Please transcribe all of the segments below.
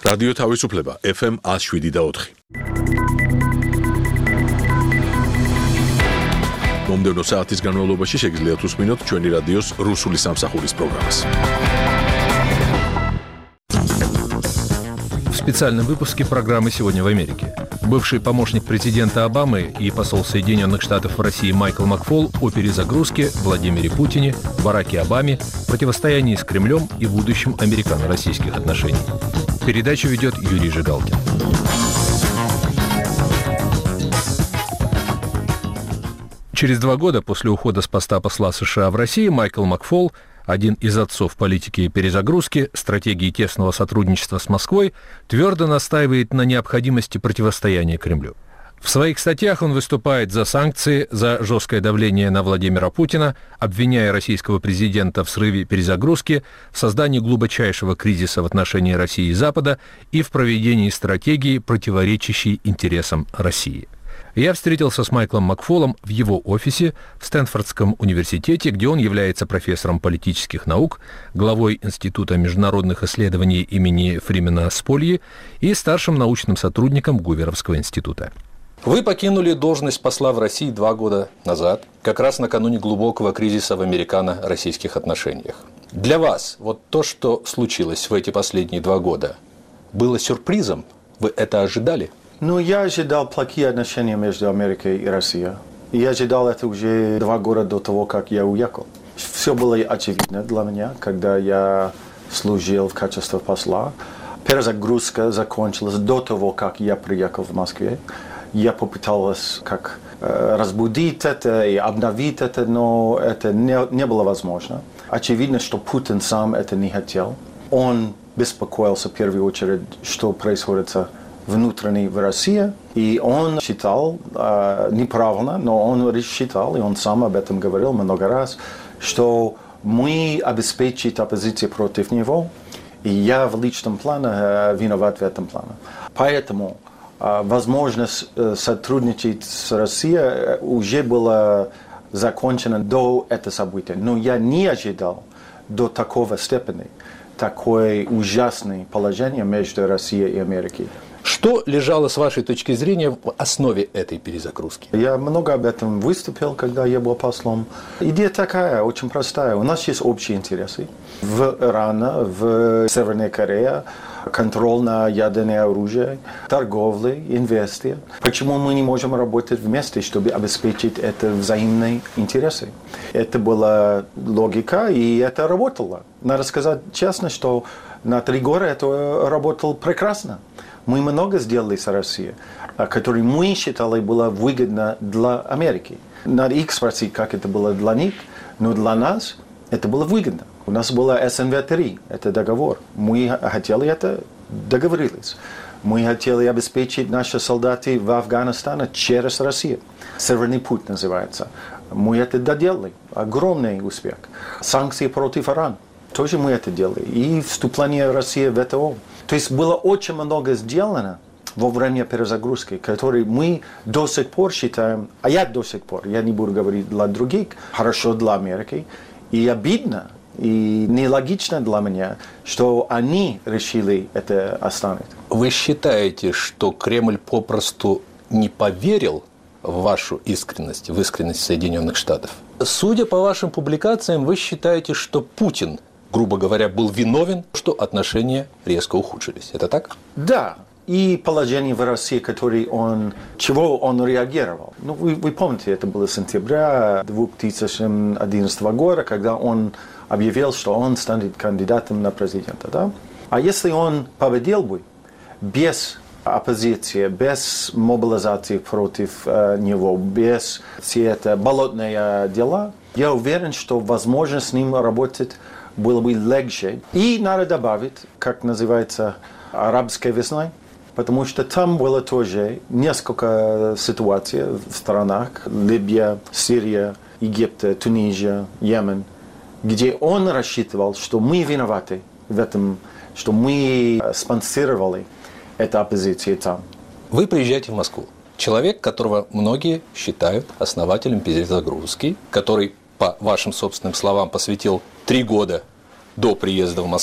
რადიო თავისუფლება FM 107.4. მომდევნო საათის განმავლობაში შეგიძლიათ უსმინოთ ჩვენი რადიოს რუსული სამსახურის პროგრამას. В специальном выпуске программы «Сегодня в Америке». Бывший помощник президента Обамы и посол Соединенных Штатов в России Майкл Макфол о перезагрузке, Владимире Путине, Бараке Обаме, противостоянии с Кремлем и будущем американо-российских отношений. Передачу ведет Юрий Жигалкин. Через 2 года после ухода с поста посла США в России Майкл Макфол, один из отцов политики перезагрузки, стратегии тесного сотрудничества с Москвой, твердо настаивает на необходимости противостояния Кремлю. В своих статьях он выступает за санкции, за жесткое давление на Владимира Путина, обвиняя российского президента в срыве перезагрузки, в создании глубочайшего кризиса в отношении России и Запада и в проведении стратегии, противоречащей интересам России. Я встретился с Майклом Макфолом в его офисе в Стэнфордском университете, где он является профессором политических наук, главой Института международных исследований имени Фримена Спольи и старшим научным сотрудником Гуверовского института. Вы покинули должность посла в России 2 года назад, как раз накануне глубокого кризиса в американо-российских отношениях. Для вас вот то, что случилось в эти последние 2 года, было сюрпризом? Вы это ожидали? Я ожидал плохие отношения между Америкой и Россией. Я ожидал это уже 2 года до того, как я уехал. Все было очевидно для меня, когда я служил в качестве посла. Перезагрузка закончилась до того, как я приехал в Москву. Я попытался разбудить это и обновить это, но это не было возможно. Очевидно, что Путин сам это не хотел. Он беспокоился в первую очередь, что происходит внутренне в России. И он считал, неправильно, но он считал, и он сам об этом говорил много раз, что мы обеспечим оппозицию против него, и я в личном плане виноват в этом плане. Поэтому возможность сотрудничать с Россией уже была закончена до этого события. Но я не ожидал до такого степени, такое ужасное положение между Россией и Америкой. Что лежало, с вашей точки зрения, в основе этой перезагрузки? Я много об этом выступил, когда я был послом. Идея такая, очень простая. У нас есть общие интересы. В Иране, в Северной Корее, контроль на ядерное оружие, торговля, инвестиции. Почему мы не можем работать вместе, чтобы обеспечить это взаимные интересы? Это была логика, и это работало. Надо сказать честно, что на 3 года это работало прекрасно. Мы много сделали с Россией, которые мы считали было выгодно для Америки. Надо их спросить, как это было для них, но для нас это было выгодно. У нас было СНВ-3, это договор. Мы хотели это, договорились. Мы хотели обеспечить наши солдаты в Афганистане через Россию. Северный путь называется. Мы это доделали. Огромный успех. Санкции против Ирана. Тоже мы это делали. И вступление России в ВТО. То есть было очень много сделано во время перезагрузки, которые мы до сих пор считаем, а я до сих пор, я не буду говорить для других, хорошо для Америки. И обидно, и нелогично для меня, что они решили это оставить. Вы считаете, что Кремль попросту не поверил в вашу искренность, в искренность Соединенных Штатов? Судя по вашим публикациям, вы считаете, что Путин, грубо говоря, был виновен, что отношения резко ухудшились. Это так? Да. И положение в России, чего он реагировал. Вы помните, это было сентября 2011 года, когда он объявил, что он станет кандидатом на президента. Да? А если он победил бы без оппозиции, без мобилизации против него, без все это болотные дела, я уверен, что возможно с ним работать было бы легче. И надо добавить, как называется, арабская весна, потому что там было тоже несколько ситуаций в странах, Либия, Сирия, Египет, Туниция, Йемен, где он рассчитывал, что мы виноваты в этом, что мы спонсировали эту оппозицию там. Вы приезжаете в Москву. Человек, которого многие считают основателем перезагрузки, который, по вашим собственным словам, посвятил 3 года до приезда в Москву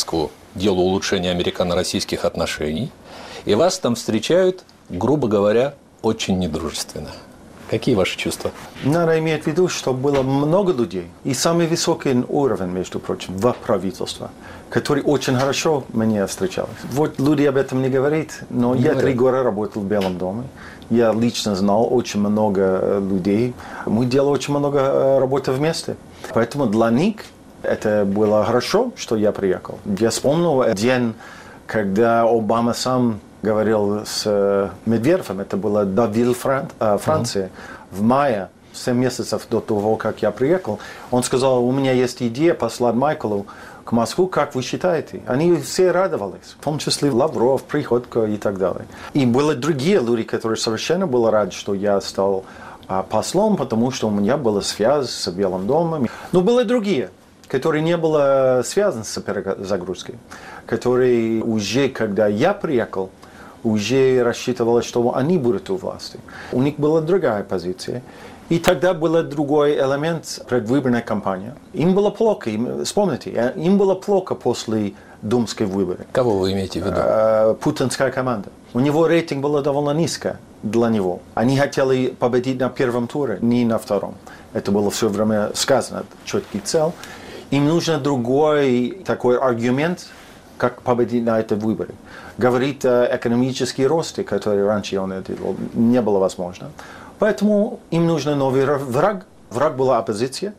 делу улучшения американо-российских отношений, и вас там встречают, грубо говоря, очень недружественно. Какие ваши чувства? Надо иметь в виду, что было много людей, и самый высокий уровень, между прочим, в правительстве, который очень хорошо мне встречались. Вот люди об этом не говорят, но я 3 года работал в Белом доме. Я лично знал очень много людей. Мы делали очень много работы вместе. Поэтому для них это было хорошо, что я приехал. Я вспомнил день, когда Обама сам говорил с Медведевым, это было Давиль, Франция, в мае, 7 месяцев до того, как я приехал. Он сказал, у меня есть идея послать Майклу к Москву, как вы считаете? Они все радовались, в том числе Лавров, Приходько и так далее. И были другие люди, которые совершенно были рады, что я стал послом, потому что у меня была связь с Белым домом. Но были другие, которые не были связаны с перезагрузкой, которые уже, когда я приехал, уже рассчитывали, что они будут у власти. У них была другая позиция. И тогда был другой элемент предвыборной кампании. Им было плохо, вспомните, им было плохо после думской выборы. Кого вы имеете в виду? Путинская команда. У него рейтинг был довольно низко для него. Они хотели победить на первом туре, не на втором. Это было все время сказано, четкий цель. Им нужен другой такой аргумент, как победить на этой выборе. Говорит о экономическом росте, который раньше он делал, не было возможно. Поэтому им нужен новый враг. Враг была оппозиция.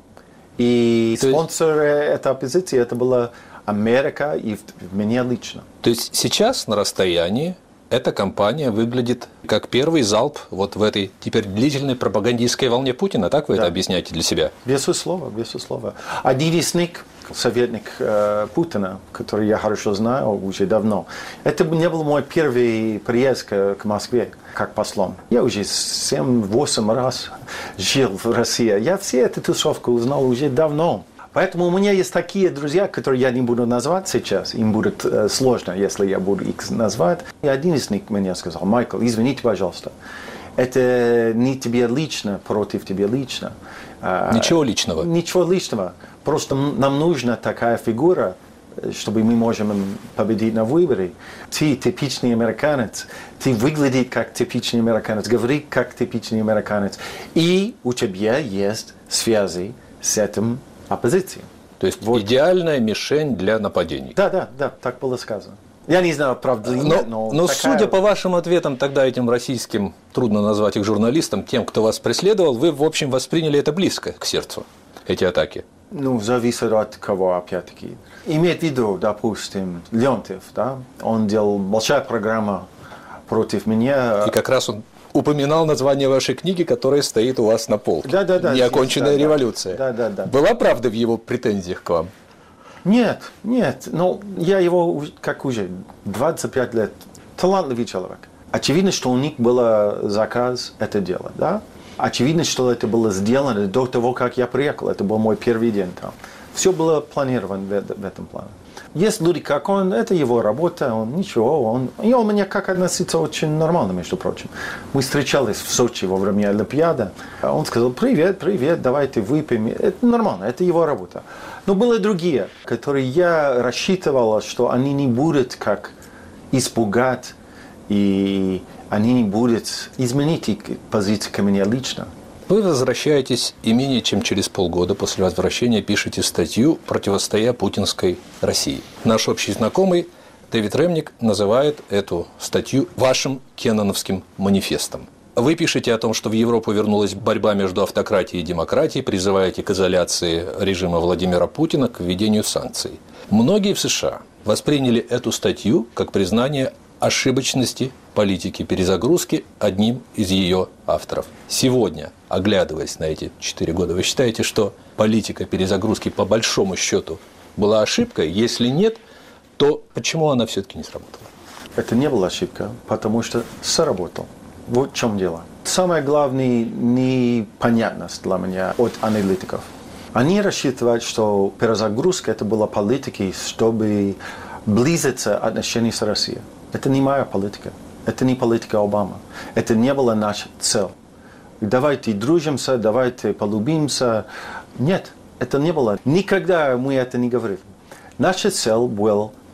И спонсоры этой оппозиции это была Америка и меня лично. То есть сейчас на расстоянии эта кампания выглядит как первый залп вот в этой теперь длительной пропагандистской волне Путина, так вы это объясняете для себя? Безусловно, безусловно. Один из них, советник Путина, который я хорошо знаю уже давно, это не был мой первый приезд к Москве как послом. Я уже 7-8 раз жил в России. Я все эту тусовку узнал уже давно. Поэтому у меня есть такие друзья, которые я не буду назвать сейчас. Им будет сложно, если я буду их назвать. И один из них мне сказал: Майкл, извините, пожалуйста, это не тебе лично, против тебя лично. Ничего личного. Ничего личного. Просто нам нужна такая фигура, чтобы мы можем победить на выборе. Ты типичный американец, ты выглядишь как типичный американец, говоришь как типичный американец. И у тебя есть связи с этим оппозицией. То есть вот. Идеальная мишень для нападений. Да, так было сказано. Я не знаю, правда или нет, но такая... судя по вот. Вашим ответам тогда этим российским, трудно назвать их журналистам, тем, кто вас преследовал, вы, в общем, восприняли это близко к сердцу, эти атаки. Зависит от кого, опять-таки. Имеет в виду, допустим, Леонтьев, да? Он делал большая программа против меня. И как раз он упоминал название вашей книги, которая стоит у вас на полке. Да. «Неоконченная революция». Да. Была правда в его претензиях к вам? Нет. Но я его, как уже, 25 лет, талантливый человек. Очевидно, что у них был заказ это делать, да? Очевидно, что это было сделано до того, как я приехал. Это был мой первый день там. Все было планировано в этом плане. Есть люди, как он, это его работа, он ничего, и он меня как относится очень нормально, между прочим. Мы встречались в Сочи во время Олимпиады, он сказал: привет, давайте выпьем. Это нормально, это его работа. Но были другие, которые я рассчитывал, что они не будут как испугать, и они не будут изменить их позицию ко мне лично. Вы возвращаетесь и менее чем через полгода после возвращения пишете статью, противостоя путинской России. Наш общий знакомый Дэвид Ремник называет эту статью вашим кенноновским манифестом. Вы пишете о том, что в Европу вернулась борьба между автократией и демократией, призываете к изоляции режима Владимира Путина, к введению санкций. Многие в США восприняли эту статью как признание ошибочности политики перезагрузки одним из ее авторов. Сегодня, оглядываясь на эти 4 года, вы считаете, что политика перезагрузки по большому счету была ошибкой? Если нет, то почему она все-таки не сработала? Это не была ошибка, потому что сработал. Вот в чем дело. Самое главное непонятность для меня от аналитиков. Они рассчитывают, что перезагрузка это была политикой, чтобы близиться отношения с Россией. Это не моя политика. Это не политика Обамы. Это не была наша цель. Давайте дружимся, давайте полюбимся. Нет, это не было. Никогда мы это не говорили. Наша цель была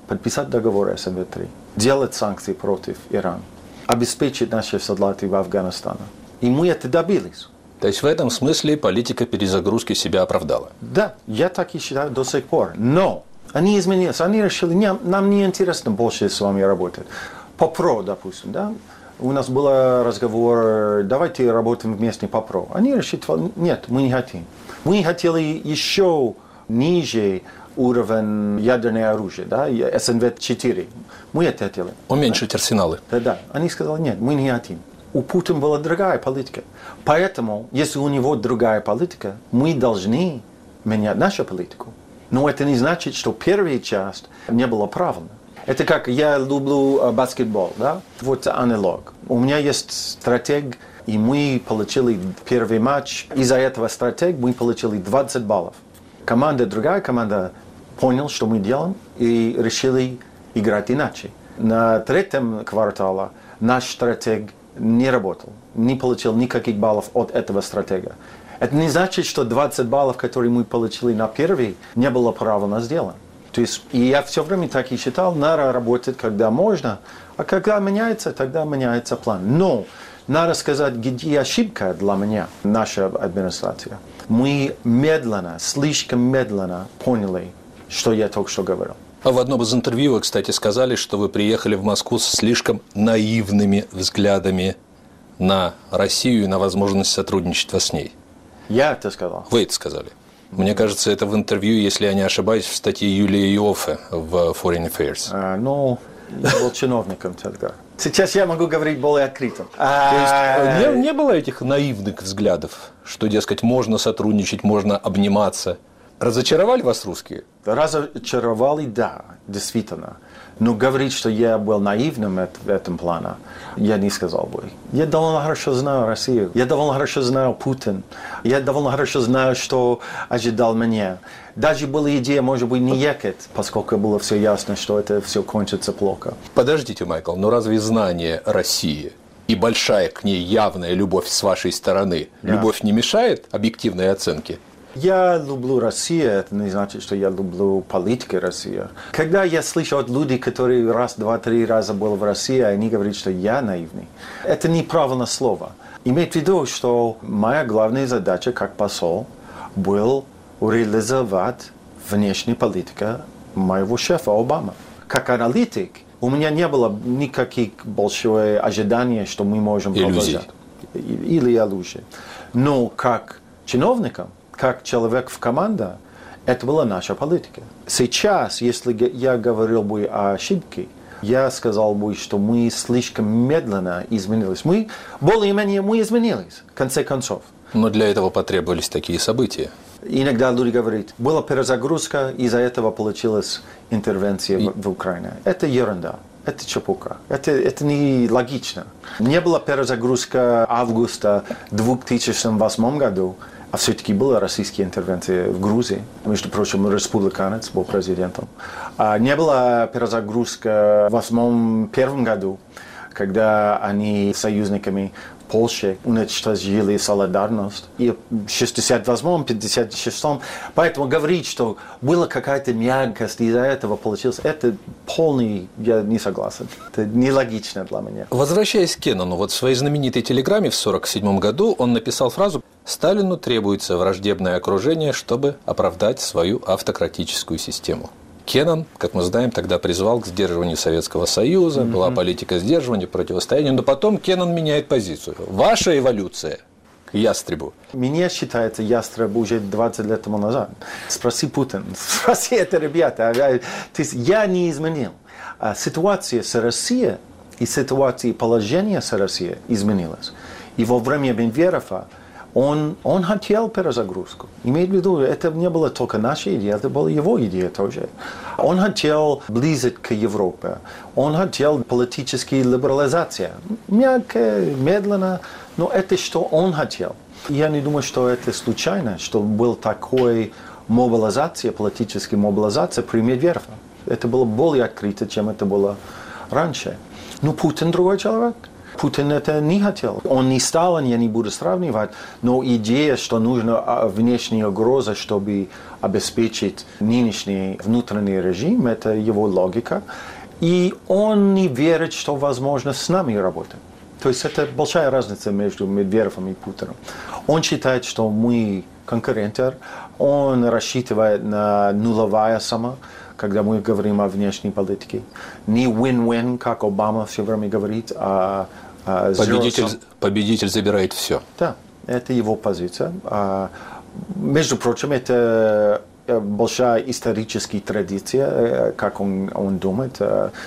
подписать договор СНВ-3, делать санкции против Ирана, обеспечить наши солдаты в Афганистане. И мы это добились. То есть в этом смысле политика перезагрузки себя оправдала? Да, я так и считаю до сих пор. Но они изменились, они решили, нам не интересно больше с вами работать. По ПРО, допустим, да? У нас был разговор, давайте работаем вместе по ПРО. Они решили, нет, мы не хотим. Мы хотели еще ниже уровень ядерного оружия, да, СНВ-4. Мы это хотели. Уменьшить арсеналы. Да. Они сказали, нет, мы не хотим. У Путина была другая политика. Поэтому, если у него другая политика, мы должны менять нашу политику. Но это не значит, что первая часть не была правильной. Это как я люблю баскетбол, да? Вот аналог. У меня есть стратег, и мы получили первый матч. Из-за этого стратег мы получили 20 баллов. Другая команда поняла, что мы делаем, и решили играть иначе. На третьем квартале наш стратег не работал, не получил никаких баллов от этого стратега. Это не значит, что 20 баллов, которые мы получили на первый, не было правильно сделано. То есть, и я все время так и считал, надо работать, когда можно, а когда меняется, тогда меняется план. Но надо сказать, где ошибка для меня, наша администрация. Мы медленно, слишком медленно поняли, что я только что говорил. А в одном из интервью вы, кстати, сказали, что вы приехали в Москву с слишком наивными взглядами на Россию и на возможность сотрудничества с ней. Я это сказал. Вы это сказали. Мне кажется, это в интервью, если я не ошибаюсь, в статье Юлии Иоффе в Foreign Affairs. Я был чиновником тогда. Сейчас я могу говорить более открыто. То есть не было этих наивных взглядов, что, дескать, можно сотрудничать, можно обниматься. Разочаровали вас русские? Разочаровали, да, действительно. Но говорить, что я был наивным в этом плане, я не сказал бы. Я довольно хорошо знаю Россию. Я довольно хорошо знаю Путина. Я довольно хорошо знаю, что ожидал меня. Даже была идея, может быть, не ехать, поскольку было все ясно, что это все кончится плохо. Подождите, Майкл, но разве знание России и большая к ней явная любовь с вашей стороны, любовь не мешает объективной оценке? Я люблю Россию, это не значит, что я люблю политику России. Когда я слышу от людей, которые раз, два, три раза были в России, они говорят, что я наивный. Это неправильное слово. Имеет в виду, что моя главная задача как посол была реализовать внешнюю политику моего шефа Обамы. Как аналитик, у меня не было никаких больших ожиданий, что мы можем продолжать. Или иллюзий. Но как чиновникам, как человек в команде, это была наша политика. Сейчас, если я говорил бы о ошибке, я сказал бы, что мы слишком медленно изменились. Мы более-менее изменились, в конце концов. Но для этого потребовались такие события. Иногда люди говорят, была перезагрузка, из-за этого получилась интервенция в Украине. Это ерунда. Это чепуха. Это не логично. Не была перезагрузка августа 2008 году, а все-таки была российская интервенция в Грузии. Между прочим, республиканец был президентом. Не была перезагрузка в 2001 году, когда они с союзниками в Польше уничтожили солидарность. И в 1968-м, 1956-м. Поэтому говорить, что была какая-то мягкость, из-за этого получилось, это полный, я не согласен. Это нелогично для меня. Возвращаясь к Кеннону, вот в своей знаменитой телеграмме в 1947 году он написал фразу: «Сталину требуется враждебное окружение, чтобы оправдать свою автократическую систему». Кеннон, как мы знаем, тогда призвал к сдерживанию Советского Союза, была политика сдерживания, противостояния, но потом Кеннон меняет позицию. Ваша эволюция к ястребу. Мне считается ястреб уже 20 лет тому назад. Спроси Путин, спроси это ребята. То есть я не изменил. Ситуация с Россией и ситуация положения с Россией изменилась. И во время Бендерова он хотел перезагрузку. Имеет в виду, это не была только наша идея, это была его идея тоже. Он хотел близить к Европе. Он хотел политической либерализации. Мягко, медленно, но это что он хотел. Я не думаю, что это случайно, что был такой мобилизация, политическая мобилизация при Медведеве. Это было более открыто, чем это было раньше. Но Путин другой человек. Путин это не хотел. Он не Сталин, я не буду сравнивать, но идея, что нужна внешняя угроза, чтобы обеспечить нынешний внутренний режим, это его логика. И он не верит, что возможно с нами работать. То есть это большая разница между Медведевым и Путиным. Он считает, что мы конкуренты, он рассчитывает на нулевая сумма, когда мы говорим о внешней политике. Не win-win, как Обама все время говорит, а победитель забирает все. Да, это его позиция. Между прочим, это большая историческая традиция, как он думает.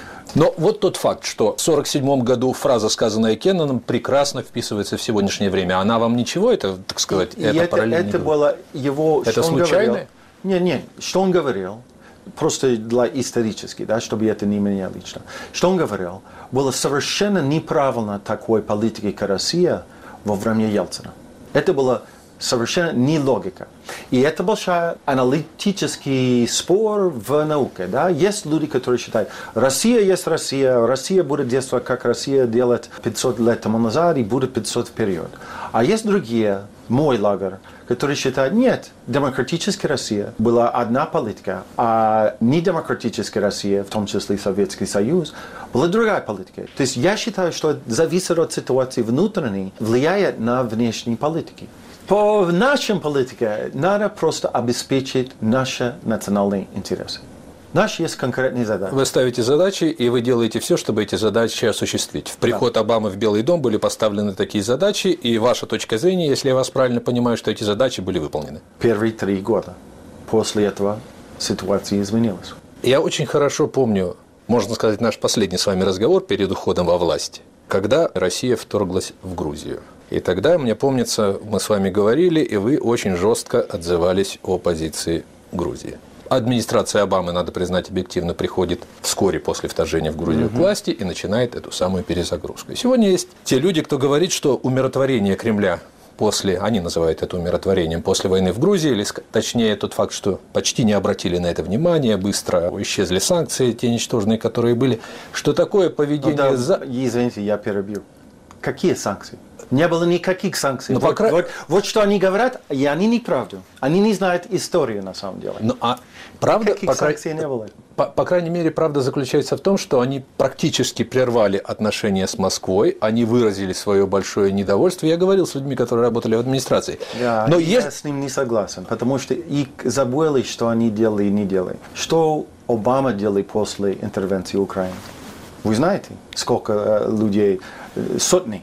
Но вот тот факт, что в 1947 году фраза, сказанная Кенноном, прекрасно вписывается в сегодняшнее время. Она вам ничего, это, так сказать, это параллельно? Это было его... Это случайно? Нет, что он говорил, просто для исторически, да, чтобы это не меня лично. Что он говорил, было совершенно неправильно такой политики, как Россия во время Ельцина. Это было совершенно не логика. И это большой аналитический спор в науке. Да? Есть люди, которые считают, Россия есть Россия, Россия будет действовать, как Россия делает 500 лет тому назад и будет 500 вперед. А есть другие, мой лагерь, которые считают, нет, демократическая Россия была одна политика, а недемократическая Россия, в том числе Советский Союз, была другая политика. То есть я считаю, что это зависит от ситуации внутренней, влияет на внешние политики. По нашей политике надо просто обеспечить наши национальные интересы. Наши есть конкретные задачи. Вы ставите задачи, и вы делаете все, чтобы эти задачи осуществить. В приход Обамы в Белый дом были поставлены такие задачи, и ваша точка зрения, если я вас правильно понимаю, что эти задачи были выполнены. Первые 3 года. После этого ситуация изменилась. Я очень хорошо помню, можно сказать, наш последний с вами разговор перед уходом во власть, когда Россия вторглась в Грузию. И тогда, мне помнится, мы с вами говорили, и вы очень жестко отзывались о позиции Грузии. Администрация Обамы, надо признать, объективно приходит вскоре после вторжения в Грузию к власти и начинает эту самую перезагрузку. Сегодня есть те люди, кто говорит, что умиротворение Кремля после, они называют это умиротворением, после войны в Грузии, или точнее тот факт, что почти не обратили на это внимания, быстро исчезли санкции, те ничтожные, которые были, что такое поведение... Извините, я перебью. Какие санкции? Не было никаких санкций. Вот что они говорят, и они не правду. Они не знают историю на самом деле. Ну, а правда, никаких санкций не было. По крайней мере, правда заключается в том, что они практически прервали отношения с Москвой, они выразили свое большое недовольство. Я говорил с людьми, которые работали в администрации. Да, но я с ним не согласен, потому что их забыли, что они делали и не делали. Что Обама делал после интервенции в Украине? Вы знаете, сколько людей, сотни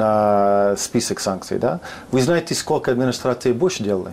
на список санкций, да? Вы знаете, сколько администрации Буш делали?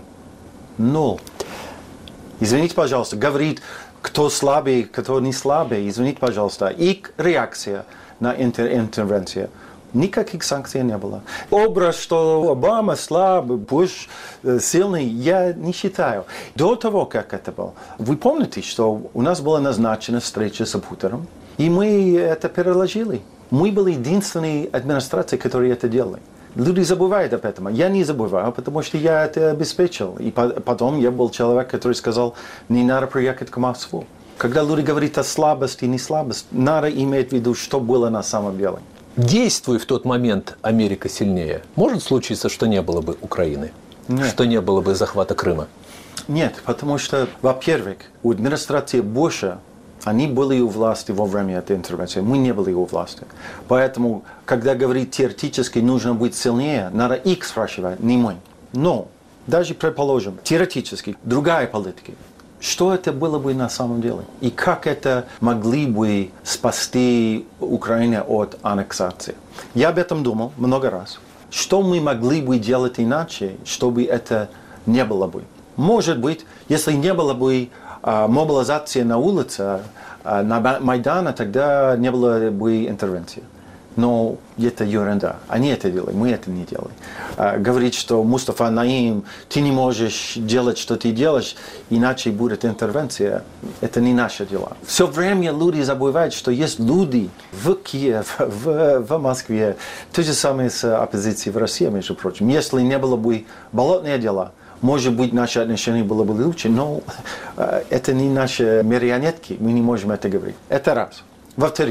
0. Извините, пожалуйста, говорит, кто слабый, кто не слабый, извините, пожалуйста, их реакция на интервенцию. Никаких санкций не было. Образ, что Обама слабый, Буш сильный, я не считаю. До того, как это было, вы помните, что у нас была назначена встреча с Путиным, и мы это переложили. Мы были единственной администрацией, которая это делали. Люди забывают об этом. Я не забываю, потому что я это обеспечил. И потом я был человек, который сказал, не надо приехать к Москву. Когда люди говорят о слабости и не слабости, надо иметь в виду, что было на самом деле. Действуя в тот момент Америка сильнее, может случиться, что не было бы Украины? Нет. Что не было бы захвата Крыма? Нет, потому что, во-первых, у администрации Буша они были у власти во время этой интервенции, мы не были у власти. Поэтому, когда говорит теоретически нужно быть сильнее, надо их спрашивать, не мы. Но, даже предположим, теоретически, другая политика. Что это было бы на самом деле? И как это могли бы спасти Украину от аннексации? Я об этом думал много раз. Что мы могли бы делать иначе, чтобы это не было бы? Может быть, если не было бы мобилизации на улице, на Майдане, тогда не было бы интервенции. Но это ерунда. Они это делали, мы это не делали. Говорит, что Мустафа Наим, ты не можешь делать, что ты делаешь, иначе будет интервенция. Это не наше дело. Все время люди забывают, что есть люди в Киеве, в Москве. То же самое с оппозицией в России, между прочим. Если не было бы болотные дела, может быть, наши отношения было бы лучше, но это не наши марионетки, мы не можем это говорить. Это раз. Во-вторых,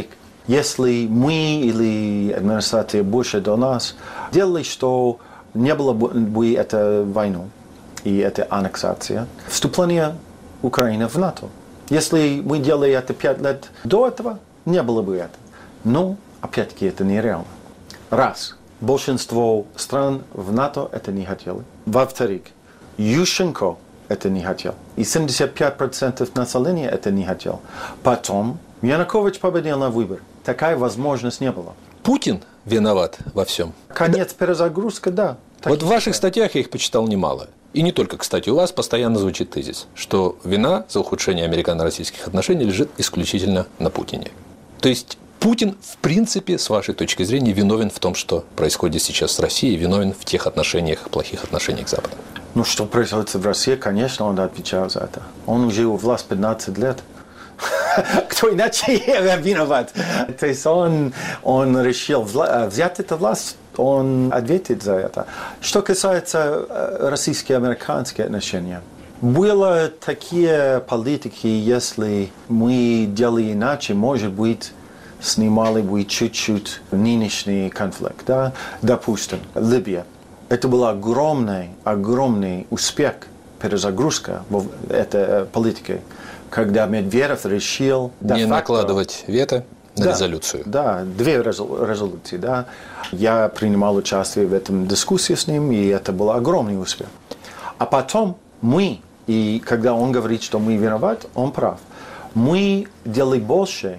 Если мы или администрация Буша до нас делали, что не было бы этой войны и этой аннексации, вступление Украины в НАТО. Если мы делали это 5 лет до этого, не было бы это. Но, опять-таки, это нереально. Раз. Большинство стран в НАТО это не хотели. Во-вторых, Ющенко это не хотел. И 75% населения это не хотел. Потом Янукович победил на выборах. Такая возможность не было. Путин виноват во всем. Конец перезагрузка, да. Вот в ваших статьях я их почитал немало. И не только, кстати, у вас постоянно звучит тезис, что вина за ухудшение американо-российских отношений лежит исключительно на Путине. То есть Путин, в принципе, с вашей точки зрения, виновен в том, что происходит сейчас с Россией, виновен в тех отношениях, плохих отношениях к Западу. Ну, что происходит в России, конечно, он отвечает за это. Он уже у власти 15 лет. Кто иначе виноват? То есть он решил взять эту власть, он ответит за это. Что касается российско-американских отношений, были такие политики, если мы делали иначе, может быть, снимали бы чуть-чуть нынешний конфликт. Да? Допустим, Либия. Это был огромный успех, перезагрузка этой политики, когда Медведев решил... Не накладывать вето на резолюцию. Да, 2 резолюции. Да. Я принимал участие в этом дискуссии с ним, и это был огромный успех. А потом мы, и когда он говорит, что мы виноваты, он прав. Мы делали больше,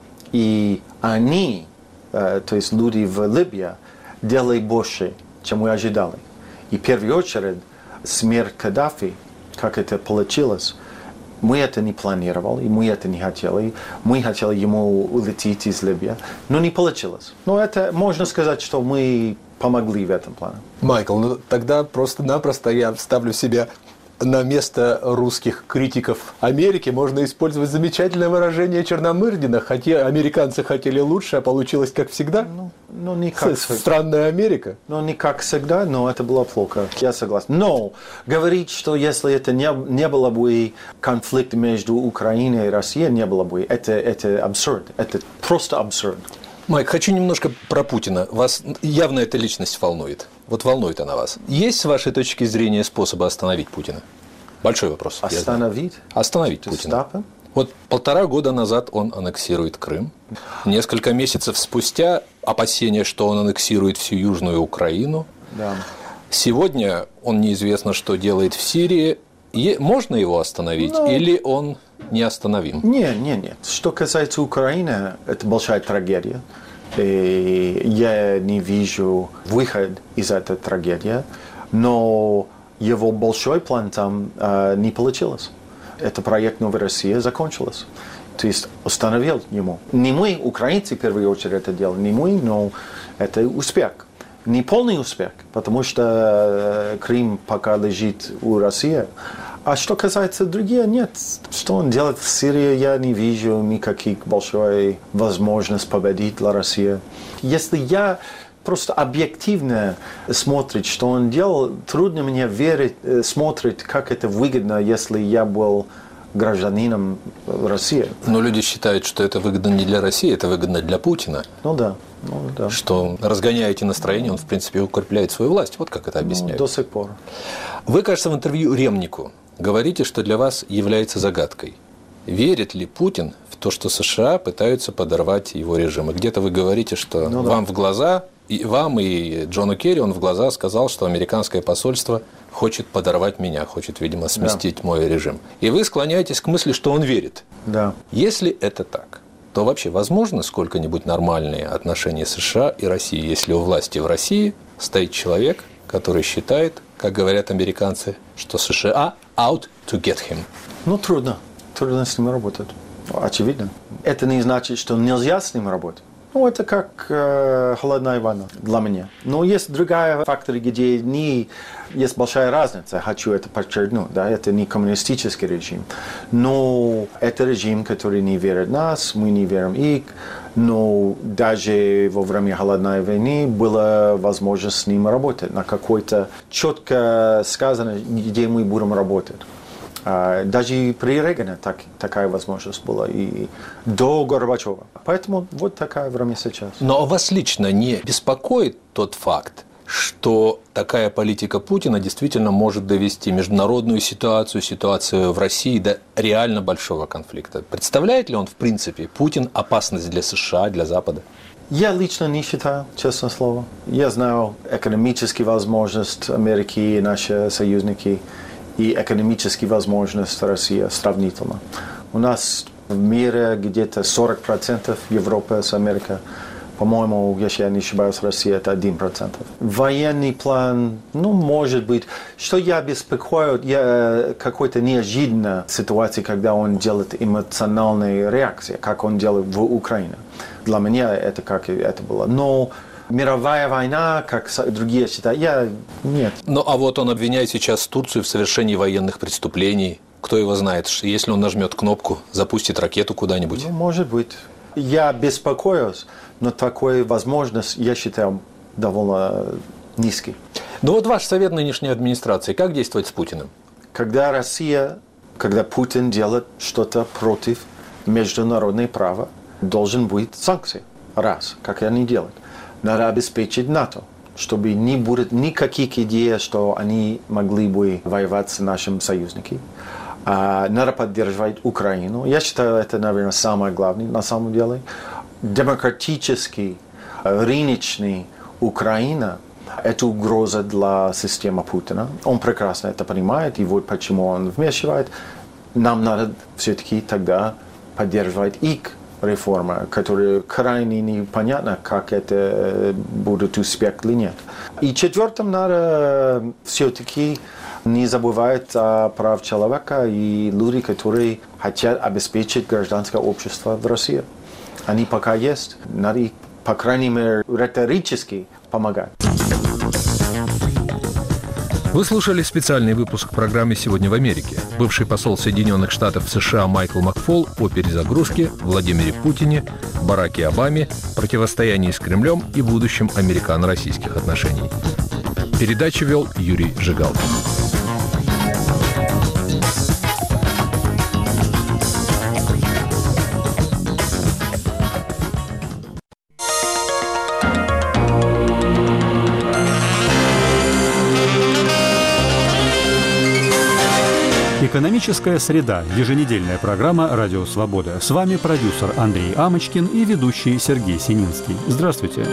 и они, то есть люди в Либии, делали больше, чем мы ожидали. И в первую очередь смерть Каддафи, как это получилось, мы это не планировали, и мы это не хотели. Мы хотели ему улететь из Либии, но не получилось. Но это можно сказать, что мы помогли в этом плане. Майкл, ну тогда просто-напросто я вставлю себя на место русских критиков Америки. Можно использовать замечательное выражение Черномырдина. Хотя американцы хотели лучше, а получилось как всегда. Ну не как всегда. Странная Америка. Ну, не как всегда, но это было плохо. Я согласен. Но говорить, что если это не было бы конфликта между Украиной и Россией, не было бы, это абсурд. Это просто абсурд. Майк, хочу немножко про Путина. Вас явно эта личность волнует. Вот волнует она вас. Есть, с вашей точки зрения, способы остановить Путина? Большой вопрос. Остановить? Остановить Путина. Вот 1,5 года назад он аннексирует Крым. Несколько месяцев спустя опасения, что он аннексирует всю Южную Украину. Да. Сегодня он неизвестно, что делает в Сирии. Можно его остановить или он неостановим? Нет. Что касается Украины, это большая трагедия. И я не вижу выход из этой трагедии. Но его большой план там не получилось. Этот проект «Новая Россия» закончился. То есть остановил ему. Не мы, украинцы, в первую очередь это делали, не мы, но это успех. Не полный успех, потому что Крым пока лежит у России. А что касается других, нет. Что он делает в Сирии, я не вижу никаких большой возможностей победить для России. Если я просто объективно смотрю, что он делал, трудно мне верить, смотреть, как это выгодно, если я был гражданином России. Но люди считают, что это выгодно не для России, это выгодно для Путина. Ну да. Что, разгоняя эти настроения, он, в принципе, укрепляет свою власть. Вот как это объясняют. До сих пор. Вы, кажется, в интервью Ремнику говорите, что для вас является загадкой. Верит ли Путин в то, что США пытаются подорвать его режим? И где-то вы говорите, что вам в глаза, и вам, и Джону Керри, он в глаза сказал, что американское посольство хочет подорвать меня, хочет, видимо, сместить мой режим. И вы склоняетесь к мысли, что он верит. Да. Если это так, то вообще возможно сколько-нибудь нормальные отношения США и России, если у власти в России стоит человек, который считает, как говорят американцы, что США out to get him? Ну, трудно с ним работать. Очевидно. Это не значит, что нельзя с ним работать. Ну, это как холодная война для меня. Но есть другие факторы, где есть большая разница. Хочу это подчеркнуть. Да? Это не коммунистический режим. Но это режим, который не верит в нас, мы не верим в них. Но даже во время холодной войны была возможность с ним работать. На какой-то четко сказано, где мы будем работать. Даже при Рейгане такая возможность была и до Горбачева. Поэтому вот такое время сейчас. Но вас лично не беспокоит тот факт, что такая политика Путина действительно может довести международную ситуацию в России до реально большого конфликта? Представляет ли он, в принципе, Путин опасность для США, для Запада? Я лично не считаю, честное слово. Я знаю экономические возможности Америки и наши союзники, и экономические возможности России сравнительно. У нас в мире где-то 40% Европы с Америкой. По-моему, если я не ошибаюсь, Россия это 1%. Военный план, может быть. Что я беспокоит, какой-то неожиданной ситуации, когда он делает эмоциональные реакции, как он делает в Украине. Для меня это как это было. Но мировая война, как другие считают, нет. А вот он обвиняет сейчас Турцию в совершении военных преступлений. Кто его знает, если он нажмет кнопку, запустит ракету куда-нибудь? Может быть. Я беспокоюсь, но такой возможность, я считаю, довольно низкий. Вот ваш совет нынешней администрации, как действовать с Путиным? Когда Путин делает что-то против международного права, должен быть санкции. Раз, как они делают. Надо обеспечить НАТО, чтобы не будет никаких идей, что они могли бы воевать с нашими союзниками. Надо поддерживать Украину. Я считаю, это, наверное, самое главное на самом деле. Демократический, рыночный Украина – это угроза для системы Путина. Он прекрасно это понимает, и вот почему он вмешивает. Нам надо все-таки тогда поддерживать их реформы, которые крайне непонятно, как это будет успех или нет. И четвертым, надо все-таки не забывать о правах человека и люди, которые хотят обеспечить гражданское общество в России. Они пока есть. Надо их, по крайней мере, риторически помогать. Вы слушали специальный выпуск программы «Сегодня в Америке». Бывший посол Соединенных Штатов в США Майкл Макфол о перезагрузке, Владимире Путине, Бараке Обаме, противостоянии с Кремлем и будущем американо-российских отношений. Передачу вел Юрий Жигалкин. «Экономическая среда» – еженедельная программа «Радио Свобода». С вами продюсер Андрей Амочкин и ведущий Сергей Сининский. Здравствуйте.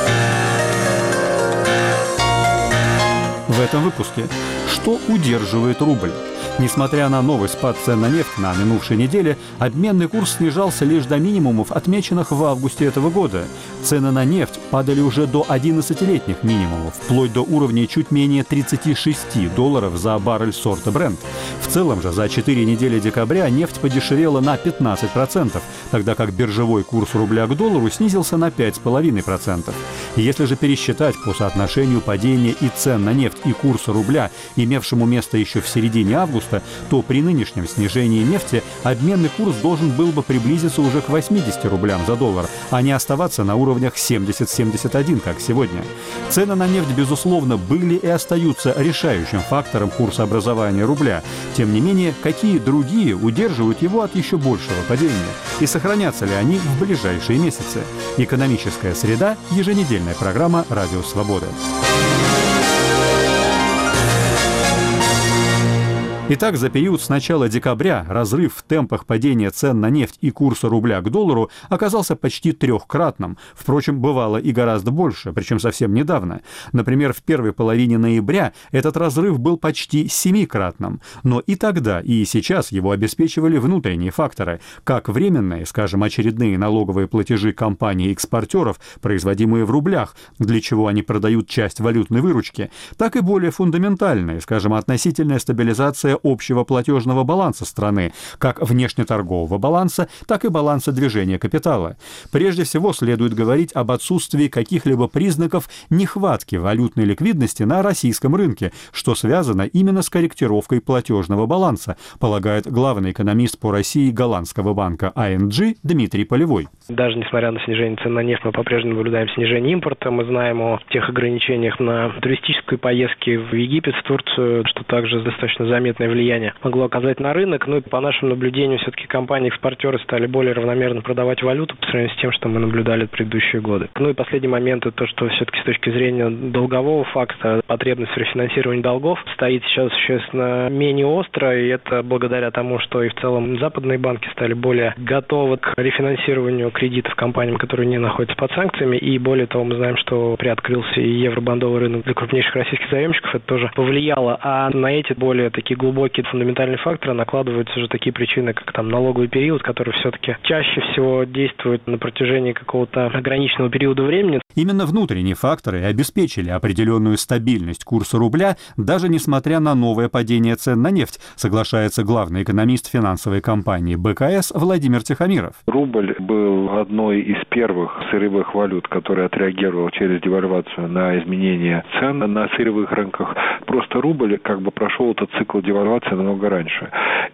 В этом выпуске. Что удерживает рубль? Несмотря на новый спад цен на нефть на минувшей неделе, обменный курс снижался лишь до минимумов, отмеченных в августе этого года. Цены на нефть падали уже до 11-летних минимумов, вплоть до уровней чуть менее $36 за баррель сорта Brent. В целом же за 4 недели декабря нефть подешевела на 15%, тогда как биржевой курс рубля к доллару снизился на 5,5%. Если же пересчитать по соотношению падения и цен на нефть и курса рубля, имевшему место еще в середине августа, то при нынешнем снижении нефти обменный курс должен был бы приблизиться уже к 80 рублям за доллар, а не оставаться на уровнях 70-71, как сегодня. Цены на нефть, безусловно, были и остаются решающим фактором курсообразования рубля. Тем не менее, какие другие удерживают его от еще большего падения? И сохранятся ли они в ближайшие месяцы? «Экономическая среда» – еженедельная программа «Радио Свобода». Итак, за период с начала декабря разрыв в темпах падения цен на нефть и курса рубля к доллару оказался почти трехкратным. Впрочем, бывало и гораздо больше, причем совсем недавно. Например, в первой половине ноября этот разрыв был почти 7-кратным. Но и тогда, и сейчас его обеспечивали внутренние факторы, как временные, скажем, очередные налоговые платежи компаний-экспортеров, производимые в рублях, для чего они продают часть валютной выручки, так и более фундаментальные, скажем, относительная стабилизация общего платежного баланса страны, как внешнеторгового баланса, так и баланса движения капитала. Прежде всего, следует говорить об отсутствии каких-либо признаков нехватки валютной ликвидности на российском рынке, что связано именно с корректировкой платежного баланса, полагает главный экономист по России голландского банка ING Дмитрий Полевой. Даже несмотря на снижение цен на нефть, мы по-прежнему наблюдаем снижение импорта. Мы знаем о тех ограничениях на туристические поездки в Египет, в Турцию, что также достаточно заметно существенное влияние могло оказать на рынок. Ну и по нашему наблюдению, все-таки компании-экспортеры стали более равномерно продавать валюту по сравнению с тем, что мы наблюдали в предыдущие годы. Ну и последний момент, это то, что все-таки с точки зрения долгового факта потребность в рефинансировании долгов стоит сейчас существенно менее остро, и это благодаря тому, что и в целом западные банки стали более готовы к рефинансированию кредитов компаниям, которые не находятся под санкциями, и более того, мы знаем, что приоткрылся и евробандовый рынок для крупнейших российских заемщиков, это тоже повлияло, а на эти более такие глубокие фундаментальные факторы накладываются уже такие причины, как там налоговый период, который все-таки чаще всего действует на протяжении какого-то ограниченного периода времени. Именно внутренние факторы обеспечили определенную стабильность курса рубля, даже несмотря на новое падение цен на нефть, соглашается главный экономист финансовой компании БКС Владимир Тихомиров. Рубль был одной из первых сырьевых валют, которая отреагировала через девальвацию на изменение цен на сырьевых рынках. Просто рубль прошел этот цикл девальвации намного раньше.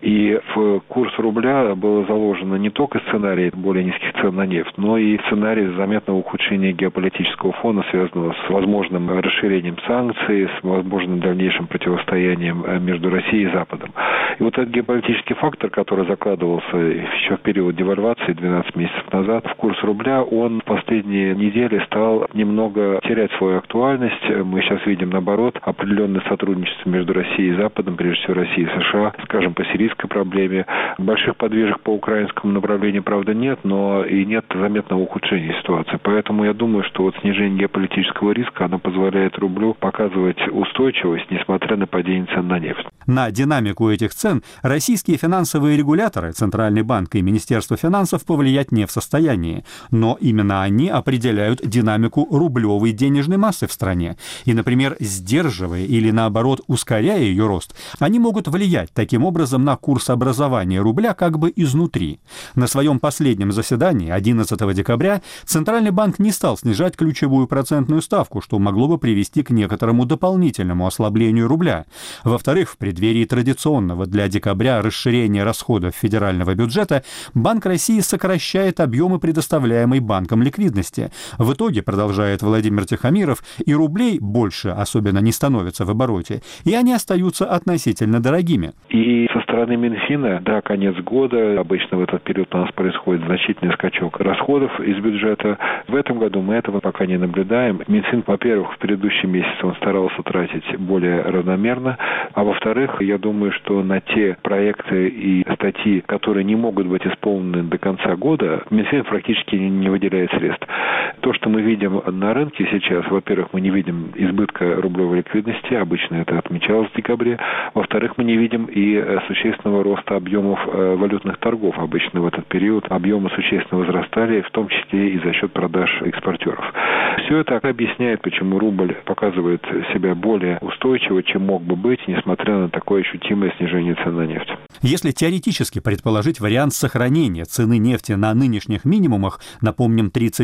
И в курс рубля было заложено не только сценарий более низких цен на нефть, но и сценарий заметного ухудшения геополитического фона, связанного с возможным расширением санкций, с возможным дальнейшим противостоянием между Россией и Западом. И вот этот геополитический фактор, который закладывался еще в период девальвации 12 месяцев назад, в курс рубля, он в последние недели стал немного терять свою актуальность. Мы сейчас видим, наоборот, определенное сотрудничество между Россией и Западом, прежде всего Россией и США, скажем, по сирийской проблеме. Больших подвижек по украинскому направлению, правда, нет, но и нет заметного ухудшения ситуации. Поэтому я думаю, что вот снижение геополитического риска, оно позволяет рублю показывать устойчивость, несмотря на падение цен на нефть. На динамику этих цен российские финансовые регуляторы, Центральный банк и Министерство финансов, повлиять не в состоянии. Но именно они определяют динамику рублевой денежной массы в стране. И, например, сдерживая или, наоборот, ускоряя ее рост, они могут влиять таким образом на курс образования рубля как бы изнутри. На своем последнем заседании 11 декабря Центральный банк не стал снижать ключевую процентную ставку, что могло бы привести к некоторому дополнительному ослаблению рубля. Во-вторых, в преддверии традиционного для декабря расширения расходов федерального бюджета, Банк России сокращает объемы предоставляемой банком ликвидности. В итоге, продолжает Владимир Тихомиров, и рублей больше особенно не становится в обороте, и они остаются относительно дорогими. И со стороны Минфина, да, конец года, обычно в этот период у нас происходит значительный скачок расходов из бюджета. В этом году мы этого пока не наблюдаем. Минфин, во-первых, в предыдущие месяцы он старался тратить более равномерно, а во-вторых, я думаю, что на те проекты и статьи, которые не могут быть исполнены до конца года, Минфин практически не выделяет средств. То, что мы видим на рынке сейчас, во-первых, мы не видим избытка рублевой ликвидности, обычно это отмечалось в декабре. Во-вторых, мы не видим и существенного роста объемов валютных торгов. Обычно в этот период объемы существенно возрастали, в том числе и за счет продаж экспортеров. Все это объясняет, почему рубль показывает себя более устойчиво, чем мог бы быть, несмотря на такое ощутимое снижение цен на нефть. Если теоретически предположить вариант сохранения цены нефти на нынешних минимумах, напомним,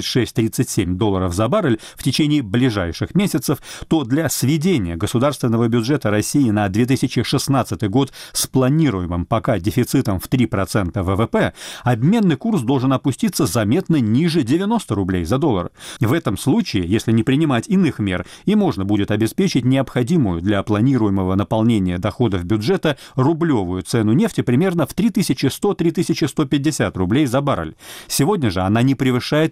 $36-37 за баррель в течение ближайших месяцев, то для сведения государственного бюджета России на 2016 год с планируемым пока дефицитом в 3% ВВП, обменный курс должен опуститься заметно ниже 90 рублей за доллар. В этом случае, если не принимать иных мер, и можно будет обеспечить необходимую для планируемого наполнения доходов бюджета рублевую цену нефти примерно в 3100-3150 рублей за баррель. Сегодня же она не превышает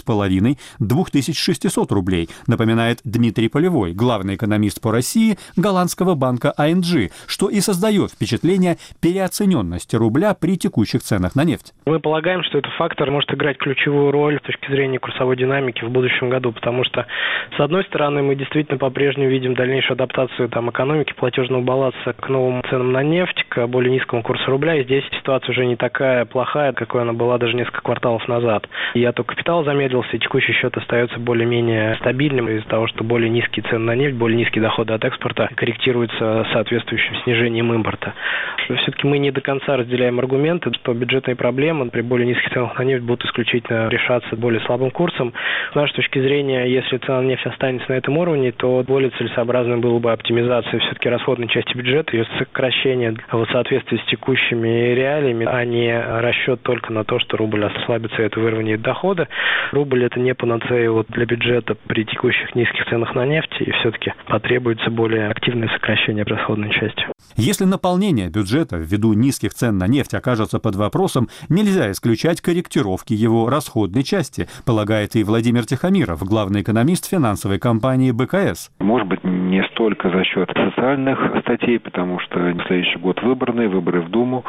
2500-2600 рублей, напоминает Дмитрий Полевой, главный экономист по России голландского банка ING, что и создает впечатление переоцененности рубля при текущих ценах на нефть. Мы полагаем, что этот фактор может играть ключевую роль с точки зрения курсовой динамики в будущем году, потому что, с одной стороны, мы действительно по-прежнему видим дальнейшую адаптацию экономики, платежного баланса к новым ценам на нефть, к более низкому курсу рубля, и здесь ситуация уже не такая плохая, какой она была даже несколько кварталов назад. И отток капитала замедлился, и текущий счет остается более-менее стабильным из-за того, что более низкие цены на нефть, более низкие доходы от экспорта корректируются соответствующим снижением импорта. Все-таки мы не до конца разделяем аргументы, что бюджетные проблемы при более низких ценах на нефть будут исключительно решаться более слабым курсом. С нашей нашей точки зрения, если цена на нефть останется на этом уровне, то более целесообразно было бы оптимизация все-таки расходной части бюджета, ее сокращение в соответствии с текущими реалиями, а не расчет только на то, что рубль ослабится, и это выровняет доходы. Рубль – это не панацея для бюджета при текущих низких ценах на нефть, и все-таки потребуется более активное сокращение расходной части. Если наполнение бюджета ввиду низких цен на нефть окажется под вопросом, нельзя исключать корректировки его расходной части, полагает и Владимир Тихомиров, главный экономист финансовой компании БКС. Может быть, не столько за счет социальных статей, потому что в следующий год выборы в Думу,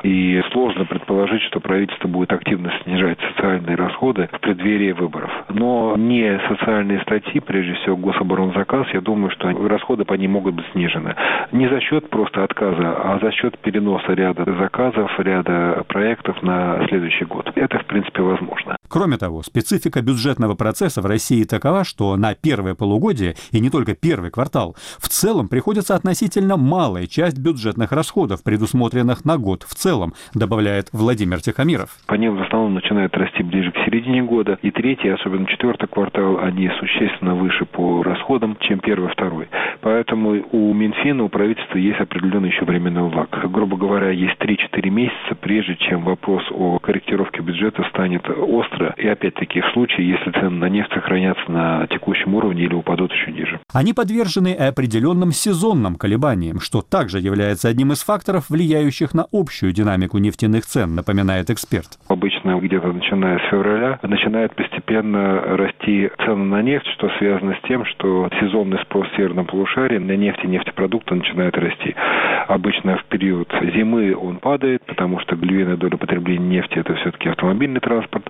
и сложно предположить, что правительство будет активно снижать социальные расходы в преддверии выборов. Но не социальные статьи, прежде всего гособоронзаказ, я думаю, что расходы по ним могут быть снижены. Не за счет просто отказа, а за счет переноса ряда заказов, ряда проектов на следующий год. Это, в принципе, возможно. Кроме того, специфика бюджетного процесса в России такова, что на первое полугодие, и не только первый квартал, в целом приходится относительно малая часть бюджетных расходов, предусмотренных на год в целом, добавляет Владимир Тихомиров. Они в основном начинают расти ближе к середине года, и третий, особенно четвертый квартал, они существенно выше по расходам, чем первый и второй. Поэтому у Минфина, у правительства есть определенный еще временной лаг. Грубо говоря, есть 3-4 месяца, прежде чем вопрос о корректировке бюджета станет остро. И опять-таки в случае, если цены на нефть сохранятся на текущем уровне или упадут еще ниже. Они подвержены и определенным сезонным колебаниям, что также является одним из факторов, влияющих на общую динамику нефтяных цен, напоминает эксперт. Обычно где-то начиная с февраля начинает постепенно расти цены на нефть, что связано с тем, что сезонный спрос в северном полушарии на нефть и нефтепродукты начинает расти. Обычно в период зимы он падает, потому что львиная доля потребления нефти – это все-таки автомобильный транспорт,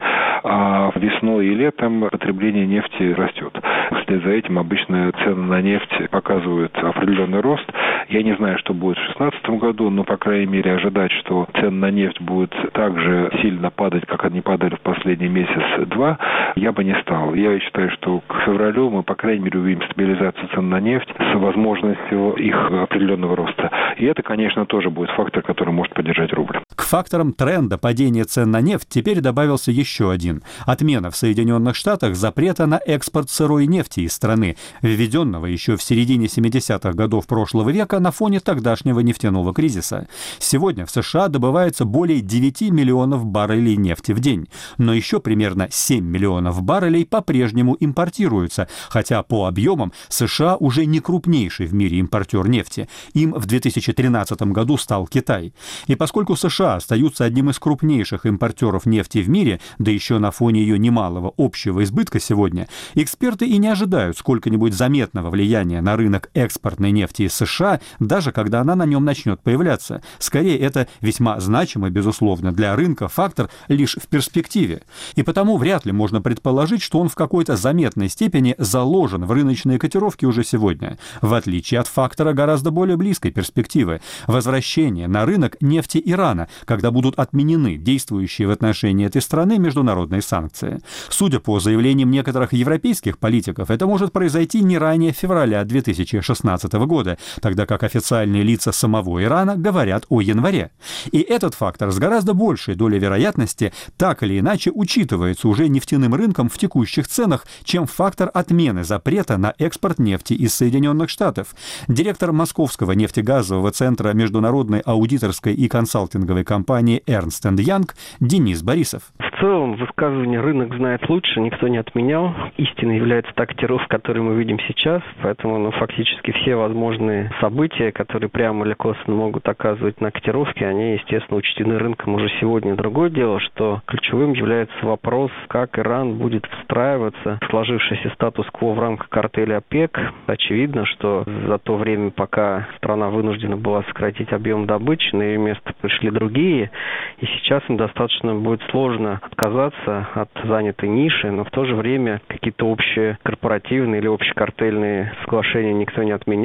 а весной и летом потребление нефти растет. Вслед за этим обычно цены на нефть показывают определенный рост. Я не знаю, что будет в 2016 году, но, по крайней мере, ожидать, что цены на нефть будут так же сильно падать, как они падали в последний месяц-два, я бы не стал. Я считаю, что к февралю мы, по крайней мере, увидим стабилизацию цен на нефть с возможностью их определенного роста. И это, конечно, тоже будет фактор, который может поддержать рубль. К факторам тренда падения цен на нефть теперь добавился еще один – отмена в Соединенных Штатах запрета на экспорт сырой нефти из страны, введенного еще в середине 70-х годов прошлого века на фоне тогдашнего нефтяного кризиса. Сегодня в США добывается более 9 миллионов баррелей нефти в день, но еще примерно 7 миллионов баррелей по-прежнему импортируются, хотя по объемам США уже не крупнейший в мире импортер нефти. Им в 2013 году стал Китай. И поскольку США остаются одним из крупнейших импортеров нефти в мире, да еще на фоне ее немалого общего избытка сегодня, эксперты и не ожидают сколько-нибудь заметного влияния на рынок экспортной нефти из США, даже когда она на нем начнет появляться. Скорее, это весьма значимый, безусловно, для рынка фактор лишь в перспективе. И потому вряд ли можно предположить, что он в какой-то заметной степени заложен в рыночные котировки уже сегодня, в отличие от фактора гораздо более близкой перспективы – возвращения на рынок нефти Ирана, когда будут отменены действующие в отношении этой страны международные санкции. Судя по заявлениям некоторых европейских политиков, это может произойти не ранее февраля 2016 года, тогда как официальные лица самого Ирана говорят о январе. И этот фактор с гораздо большей долей вероятности так или иначе учитывается уже нефтяным рынком в текущих ценах, чем фактор отмены запрета на экспорт нефти из Соединенных Штатов. Директор Московского нефтегазового центра международной аудиторской и консалтинговой компании Ernst & Young Денис Борисов. В целом, высказывание «рынок знает лучше» никто не отменял. Истиной является та котировка, которую мы видим сейчас, поэтому фактически все возможные события, которые прямо или косвенно могут оказывать на котировке, они, естественно, учтены рынком уже сегодня. Другое дело, что ключевым является вопрос, как Иран будет встраиваться в сложившийся статус-кво в рамках картеля ОПЕК. Очевидно, что за то время, пока страна вынуждена была сократить объем добычи, на ее место пришли другие, и сейчас им достаточно будет сложно отказаться от занятой ниши, но в то же время какие-то общие корпоративные или общекартельные соглашения никто не отменял.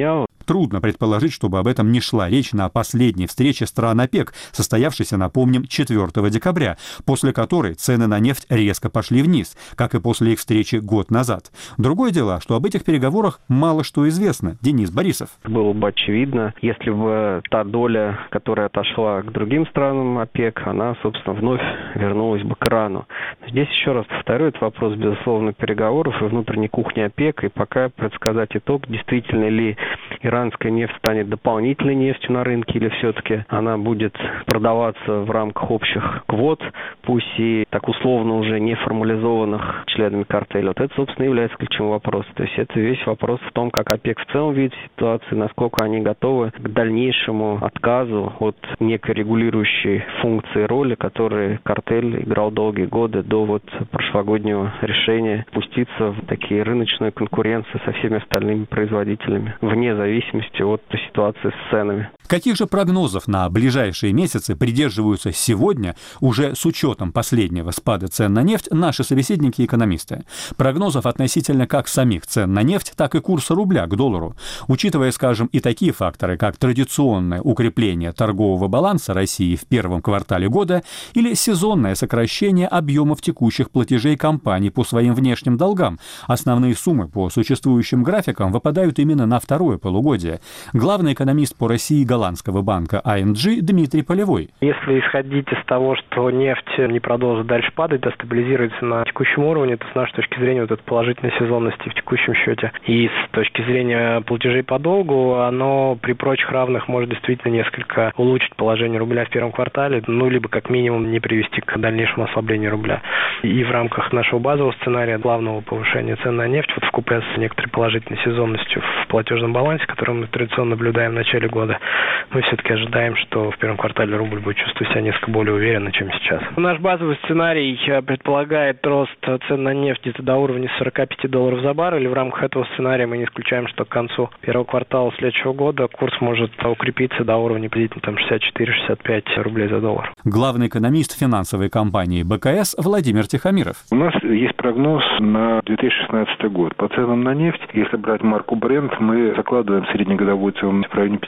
Трудно предположить, чтобы об этом не шла речь на последней встрече стран ОПЕК, состоявшейся, напомним, 4 декабря, после которой цены на нефть резко пошли вниз, как и после их встречи год назад. Другое дело, что об этих переговорах мало что известно. Денис Борисов. Было бы очевидно, если бы та доля, которая отошла к другим странам ОПЕК, она, собственно, вновь вернулась бы к Ирану. Здесь еще раз повторю, это вопрос, безусловно, переговоров и внутренней кухни ОПЕК, и пока предсказать итог, действительно ли иранская нефть станет дополнительной нефтью на рынке, или все-таки она будет продаваться в рамках общих квот, пусть и так условно уже не формализованных членами картеля. Вот это, собственно, является ключевым вопросом. То есть это весь вопрос в том, как ОПЕК в целом видит ситуацию, насколько они готовы к дальнейшему отказу от некой регулирующей функции роли, которой картель играл долгие годы до прошлогоднего решения пуститься в такие рыночную конкуренцию со всеми остальными производителями, вне зависимости от ситуации с ценами. Каких же прогнозов на ближайшие месяцы придерживаются сегодня, уже с учетом последнего спада цен на нефть, наши собеседники-экономисты? Прогнозов относительно как самих цен на нефть, так и курса рубля к доллару. Учитывая, скажем, и такие факторы, как традиционное укрепление торгового баланса России в первом квартале года или сезонное сокращение объемов текущих платежей компаний по своим внешним долгам. Основные суммы по существующим графикам выпадают именно на второе полугодие. Главный экономист по России голландского банка ING Дмитрий Полевой. Если исходить из того, что нефть не продолжит дальше падать, а стабилизируется на текущем уровне, то с нашей точки зрения это положительной сезонности в текущем счете и с точки зрения платежей по долгу, оно при прочих равных может действительно несколько улучшить положение рубля в первом квартале, либо как минимум не привести к дальнейшему ослаблению рубля. И в рамках нашего базового сценария главного повышения цен на нефть вкупе с некоторой положительной сезонностью в платежном балансе, который мы традиционно наблюдаем в начале года, мы все-таки ожидаем, что в первом квартале рубль будет чувствовать себя несколько более уверенно, чем сейчас. Наш базовый сценарий предполагает рост цен на нефть где-то до уровня $45 за баррель. В рамках этого сценария мы не исключаем, что к концу первого квартала следующего года курс может укрепиться до уровня приблизительно 64-65 рублей за доллар. Главный экономист финансовой компании БКС Владимир Тихомиров. У нас есть прогноз на 2016 год. По ценам на нефть, если брать марку Brent, мы закладываем среднегодовую цену в районе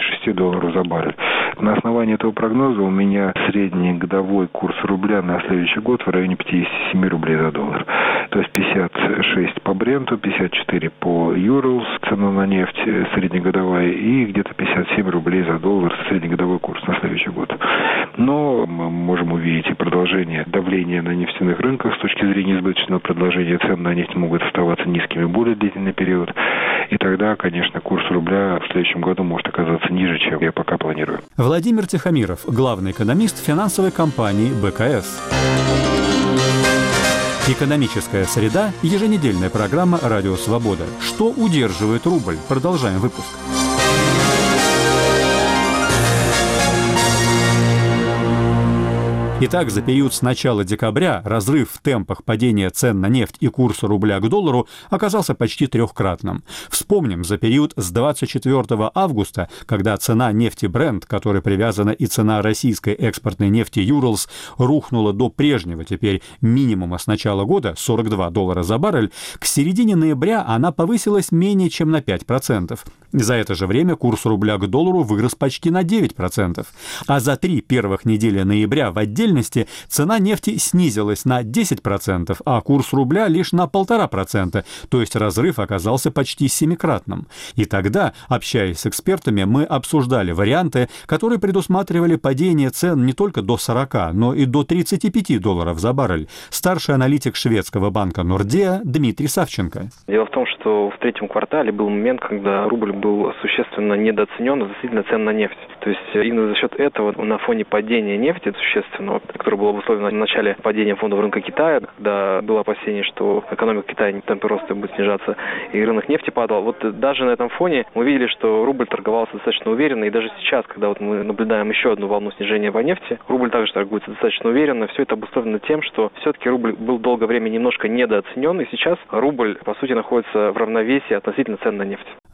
$56 за баррель. На основании этого прогноза у меня средний годовой курс рубля на следующий год в районе 57 рублей за доллар. То есть 56 по Бренту, 54 по Urals, цена на нефть среднегодовая, и где-то 57 рублей за доллар среднегодовой курс на следующий год. Но мы можем увидеть и продолжение давления на нефтяных рынках с точки зрения избыточного предложения. Цены на нефть могут оставаться низкими более длительный период. И тогда, конечно, курс рубля в следующем году может оказаться ниже, чем я пока планирую. Владимир Тихомиров, главный экономист финансовой компании БКС. Экономическая среда – еженедельная программа «Радио Свобода». Что удерживает рубль? Продолжаем выпуск. Итак, за период с начала декабря разрыв в темпах падения цен на нефть и курса рубля к доллару оказался почти трехкратным. Вспомним, за период с 24 августа, когда цена нефти Brent, к которой привязана и цена российской экспортной нефти Urals, рухнула до прежнего теперь минимума с начала года $42 за баррель, к середине ноября она повысилась менее чем на 5%. За это же время курс рубля к доллару вырос почти на 9%. А за 3 первых недели ноября в отдельности цена нефти снизилась на 10%, а курс рубля лишь на 1,5%, то есть разрыв оказался почти 7-кратным. И тогда, общаясь с экспертами, мы обсуждали варианты, которые предусматривали падение цен не только до 40, но и до $35 за баррель. Старший аналитик шведского банка Nordea Дмитрий Савченко. Дело в том, что в третьем квартале был момент, когда рубль был существенно недооценен относительно цен на нефть. То есть именно за счет этого на фоне падения нефти существенного, которое было обусловлено в начале падения фондов рынка Китая, когда было опасение, что экономика Китая темпы роста будет снижаться, и рынок нефти падал. Вот даже на этом фоне мы видели, что рубль торговался достаточно уверенно, и даже сейчас, когда мы наблюдаем еще одну волну снижения по нефти, рубль также торгуется достаточно уверенно. Все это обусловлено тем, что все-таки рубль был долгое время немножко недооценен, и сейчас рубль, по сути, находится в равновесии относительно цен на нефть.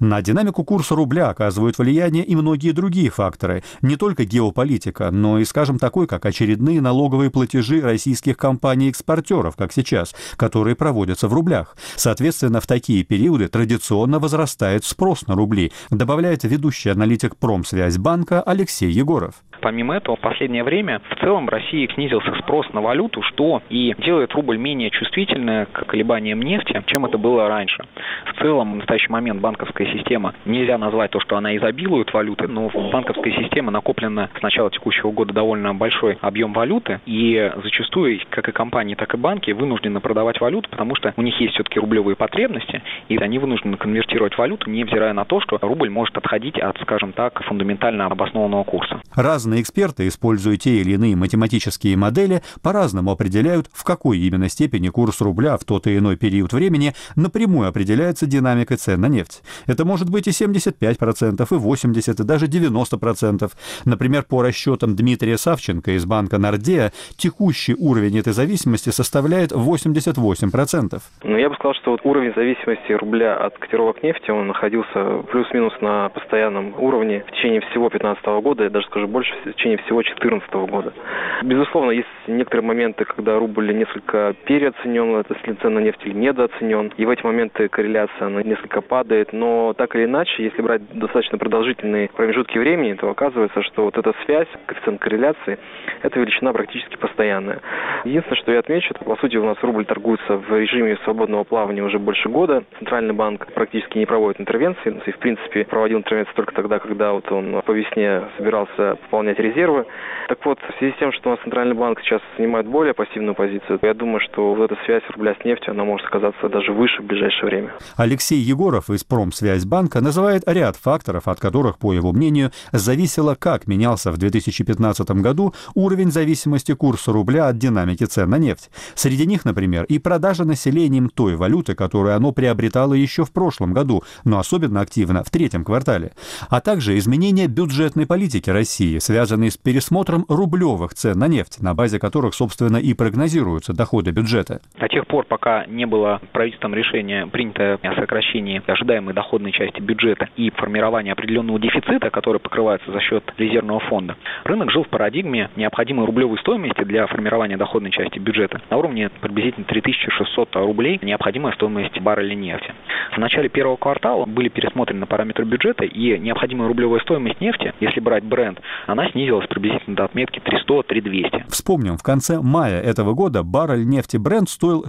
На динамику курса рубля оказывают влияние и многие другие факторы, не только геополитика, но и, скажем, такой, как очередные налоговые платежи российских компаний-экспортеров, как сейчас, которые проводятся в рублях. Соответственно, в такие периоды традиционно возрастает спрос на рубли, добавляет ведущий аналитик Промсвязьбанка Алексей Егоров. Помимо этого, в последнее время в целом в России снизился спрос на валюту, что и делает рубль менее чувствительным к колебаниям нефти, чем это было раньше. В целом, в настоящий момент банковская система, нельзя назвать то, что она изобилует валютой, но в банковской системе накоплено с начала текущего года довольно большой объем валюты, и зачастую, как и компании, так и банки вынуждены продавать валюту, потому что у них есть все-таки рублевые потребности, и они вынуждены конвертировать валюту, невзирая на то, что рубль может отходить от, скажем так, фундаментально обоснованного курса. Разные эксперты, используя те или иные математические модели, по-разному определяют, в какой именно степени курс рубля в тот и иной период времени напрямую определяется динамикой цен на нефть. Это может быть и 75%, и 80%, и даже 90%. Например, по расчетам Дмитрия Савченко из банка Nordea, текущий уровень этой зависимости составляет 88%. Но я бы сказал, что уровень зависимости рубля от котировок нефти, он находился плюс-минус на постоянном уровне в течение всего 2015 года, я даже скажу больше, в течение всего 2014 года. Безусловно, есть некоторые моменты, когда рубль несколько переоценен, если цена на нефть или недооценен, и в эти моменты корреляция она несколько падает, но так или иначе, если брать достаточно продолжительные промежутки времени, то оказывается, что вот эта связь, коэффициент корреляции, эта величина практически постоянная. Единственное, что я отмечу, по сути, у нас рубль торгуется в режиме свободного плавания уже больше года. Центральный банк практически не проводит интервенции, и, в принципе, проводил интервенции только тогда, когда вот он по весне собирался пополнять резервы. Так вот, в связи с тем, что у нас Центральный банк сейчас занимает более пассивную позицию, я думаю, что вот эта связь рубля с нефтью, она может оказаться даже выше в ближайшее время. Алексей Егоров из Промсвязьбанка называет ряд факторов, от которых, по его мнению, зависело, как менялся в 2015 году уровень зависимости курса рубля от динамики цен на нефть. Среди них, например, и продажа населением той валюты, которую оно приобретало еще в прошлом году, но особенно активно в третьем квартале, а также изменения бюджетной политики России, связанные с пересмотром рублевых цен на нефть, на базе которых, собственно, и прогнозируются доходы бюджета. До тех пор, пока не было правительством решения, принято о сокращении ожидаемой доходной части бюджета и формировании определенного дефицита, который покрывается за счет резервного фонда, рынок жил в парадигме необходимой рублевой стоимости для формирования доходной части бюджета на уровне приблизительно 3600 рублей, необходимая стоимость барреля нефти. В начале первого квартала были пересмотрены параметры бюджета, и необходимая рублевая стоимость нефти, если брать бренд, она снизилась приблизительно до отметки 300-3200. Вспомним, в конце мая этого года баррель нефти Brent стоил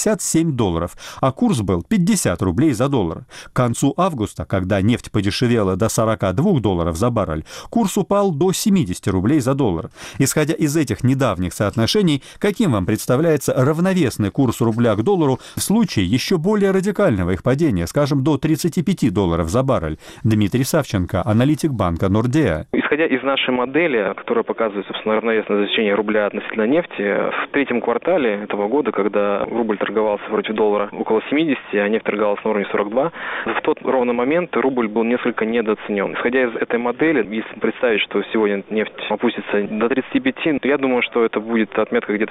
$67, а курс был 50 рублей за доллар. К концу августа, когда нефть подешевела до $42 за баррель, курс упал до 70 рублей за доллар. Исходя из этих недавних соотношений, каким вам представляется равновесный курс рубля к доллару в случае еще более радикального их падения, скажем, до $35 за баррель? Дмитрий Савченко, аналитик банка Nordea. Исходя из нашей модели, которая показывает, собственно, равновесное значение рубля относительно нефти, в третьем квартале этого года, когда рубль торговался против доллара около 70, а нефть торговалась на уровне 42, в тот ровный момент рубль был несколько недооценен. Исходя из этой модели, если представить, что сегодня нефть опустится до 35, то я думаю, что это будет отметка где-то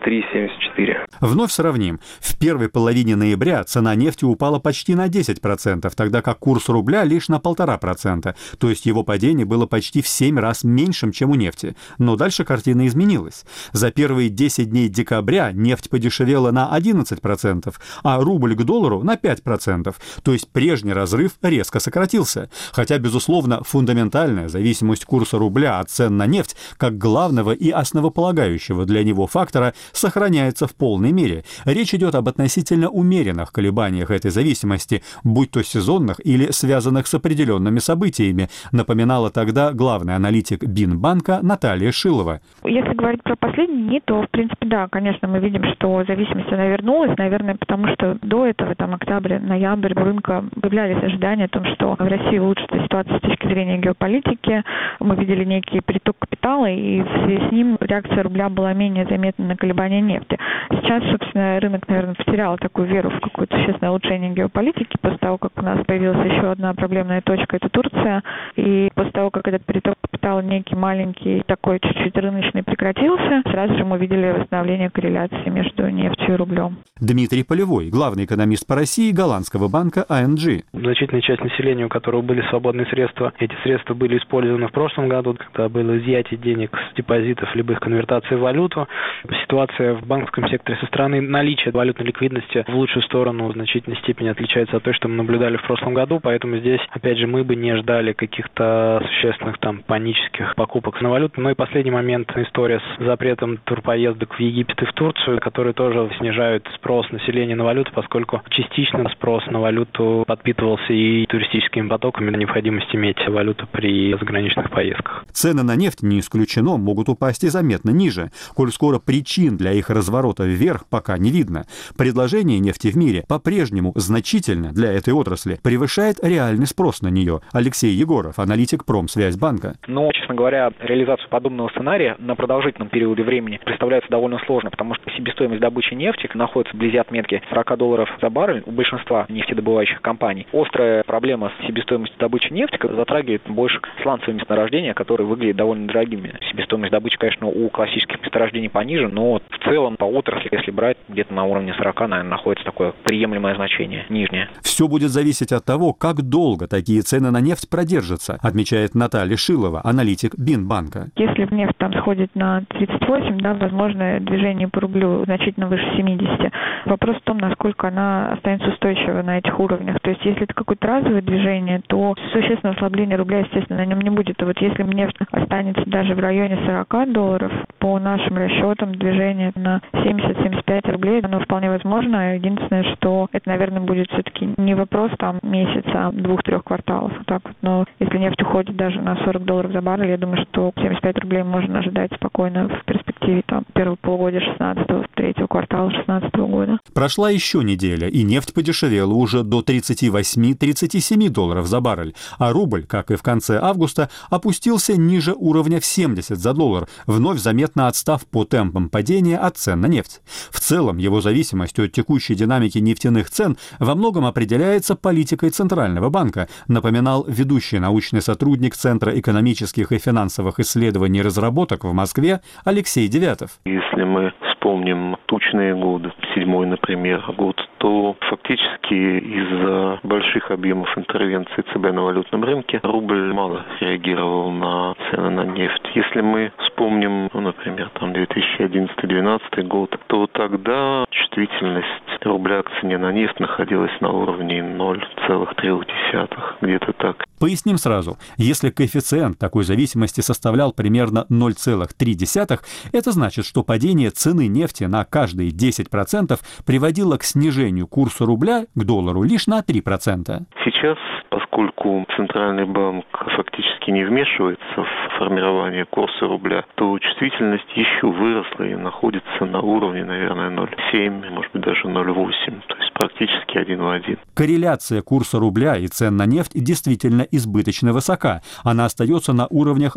73-74. Вновь сравним. В первой половине ноября цена нефти упала почти на 10%, тогда как курс рубля лишь на 1,5%, то есть его падение было почти в 7 раз меньшим, чем у нефти. Но дальше картина изменилась. За первые 10 дней декабря нефть подешевела на 11%, а рубль к доллару на 5%, то есть прежний разрыв резко сократился. Хотя, безусловно, фундаментальная зависимость курса рубля от цен на нефть, как главного и основополагающего для него фактора, сохраняется в полной мере. Речь идет об относительно умеренных колебаниях этой зависимости, будь то сезонных или связанных с определенными событиями, напоминала тогда главный аналитик Бинбанка Наталья Шилова. Если говорить про последние дни, то, в принципе, да, конечно, мы видим, что зависимость она вернулась, наверное, потому что до этого, октябрь, ноябрь, у рынка появлялись ожидания о том, что в России улучшится ситуация с точки зрения геополитики. Мы видели некий приток капитала, и в связи с ним реакция рубля была менее заметна на колебания нефти. Сейчас, собственно, рынок, наверное, потерял такую веру в какое-то существенное улучшение геополитики после того, как у нас появилась еще одна проблемная точка, это Турция, и после того, как этот приток капитала некий маленький, такой чуть-чуть рыночный прекратился, сразу же мы видели восстановление корреляции между нефтью и рублем. Дмитрий Полевой, главный экономист по России голландского банка ING. Значительная часть населения, у которого были свободные средства, эти средства были использованы в прошлом году, когда было изъятие денег с депозитов, либо их конвертация в валюту. Ситуация в банковском секторе со стороны наличия валютной ликвидности в лучшую сторону в значительной степени отличается от той, что мы наблюдали в прошлом году, поэтому здесь, опять же, мы бы не ждали каких-то существенных панических покупок на валюту. Ну и последний момент, история с запретом турпоездок в Египет и в Турцию, которые тоже снижают спрос населения на валюту, поскольку частично спрос на валюту подпитывался и туристическими потоками, необходимость иметь валюту при заграничных поездках. Цены на нефть, не исключено, могут упасть и заметно ниже, коль скоро причин для их разворота вверх пока не видно. Предложение нефти в мире по-прежнему значительно для этой отрасли превышает реальный спрос на нее. Алексей Егоров, аналитик Промсвязьбанка. Но, честно говоря, реализацию подобного сценария на продолжительном периоде времени представляется довольно сложно, потому что себестоимость добычи нефти находится вблизи отметки $40 за баррель у большинства нефтедобывающих компаний. Острая проблема с себестоимостью добычи нефти затрагивает больше сланцевые месторождения, которые выглядят довольно дорогими. Себестоимость добычи, конечно, у классических месторождений пониже, но в целом по отрасли, если брать, где-то на уровне 40, наверное, находится такое приемлемое значение, нижнее. Все будет зависеть от того, как долго такие цены на нефть продержатся, отмечает Наталья Шилова, аналитик Бинбанка. Если нефть сходит на 38, возможно, движение по рублю значительно выше 70. Вопрос в том, насколько она останется устойчива на этих уровнях. То есть, если это какое-то разовое движение, то существенного ослабления рубля, естественно, на нем не будет. А вот если нефть останется даже в районе $40, по нашим расчетам, движение на 70-75 рублей, оно вполне возможно. Единственное, что это, наверное, будет все-таки не вопрос месяца, 2-3 кварталов. Вот так вот. Но если нефть уходит даже на $40 за баррель, я думаю, что 75 рублей можно ожидать спокойно в перспективе первого полугодия 16-го, третьего квартала 16 года. Прошла еще неделя, и нефть подешевела уже до $38-37 за баррель, а рубль, как и в конце августа, опустился ниже уровня в 70 за доллар, вновь заметно отстав по темпам падения от цен на нефть. В целом, его зависимость от текущей динамики нефтяных цен во многом определяется политикой Центрального банка, напоминал ведущий научный сотрудник Центра экономических и финансовых исследований и разработок в Москве Алексей Девятов. Если мы вспомним тучные годы, 7-й, например, год, то фактически из-за больших объемов интервенции ЦБ на валютном рынке рубль мало реагировал на цены на нефть. Если мы вспомним, например, 2011-2012 год, то тогда чувствительность рубля к цене на нефть находилась на уровне 0,3, где-то так. Поясним сразу. Если коэффициент такой зависимости составлял примерно 0,3, это значит, что падение цены нефти на каждые 10% приводило к снижению курса рубля к доллару лишь на 3%. Сейчас, поскольку Центральный банк фактически не вмешивается в формирование курса рубля, то чувствительность еще выросла и находится на уровне, наверное, 0,7, может быть, даже 0,8, то есть практически 1 в 1. Корреляция курса рубля и цен на нефть действительно избыточно высока. Она остается на уровнях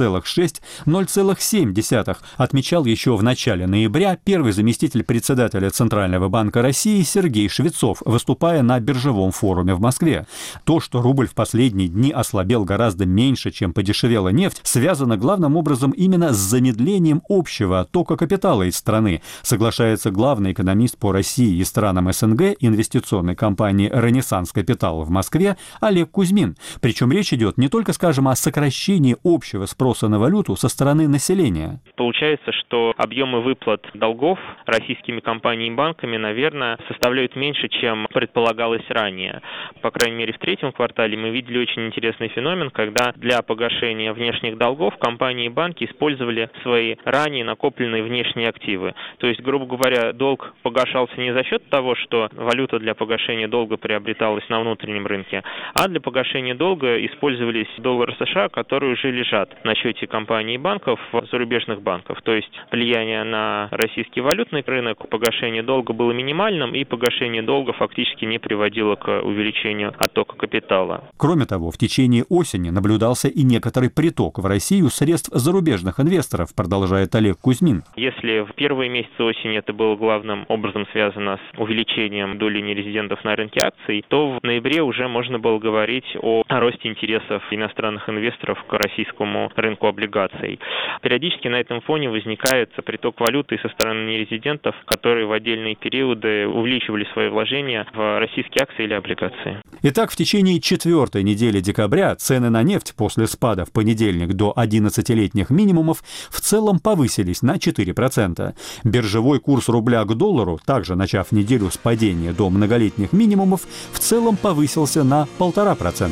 0,6-0,7, отмечал еще в начале ноября первый заместитель председателя Центрального банка России Сергей Швецов, выступая на биржевом форуме в Москве. То, что рубль в последние дни ослабел гораздо меньше, чем подешевела нефть, связано главным образом именно с замедлением общего оттока капитала из страны, соглашается главный экономист по России и странам СНГ инвестиционной компании «Ренессанс Капитал» в Москве Олег Кузьмин. Причем речь идет не только, скажем, о сокращении общего спроса на валюту со стороны населения. Получается, что объемы выплат долгов российскими компаниями и банками, наверное, составляют меньше, чем предполагалось ранее. По крайней мере, в третьем квартале мы видели очень интересный феномен, когда для погашения внешних долгов компании и банки использовали свои ранее накопленные внешние активы. То есть, грубо говоря, долг погашался не за счет того, что валюта для погашения долга приобреталась на внутреннем рынке, а для погашения долга использовались доллары США, которые уже лежат на счете компаний и банков, зарубежных банков. То есть влияние на российский валютный рынок погашения долга было минимальным, и погашение долга фактически не приводило к увеличению оттока капитала. Кроме того, в течение осени наблюдался и некоторый приток в Россию средств зарубежных инвесторов, продолжает Олег Кузьмин. Если в первые месяцы осени это было главным образом связано с увеличением снижением доли нерезидентов на рынке акций, то в ноябре уже можно было говорить о росте интересов иностранных инвесторов к российскому рынку облигаций. Периодически на этом фоне возникает приток валюты со стороны нерезидентов, которые в отдельные периоды увеличивали свои вложения в российские акции или облигации. Итак, в течение 4-й недели декабря цены на нефть после спада в понедельник до 11-летних минимумов в целом повысились на 4%. Биржевой курс рубля к доллару, также начав неделю с падения до многолетних минимумов, в целом повысился на 1,5%.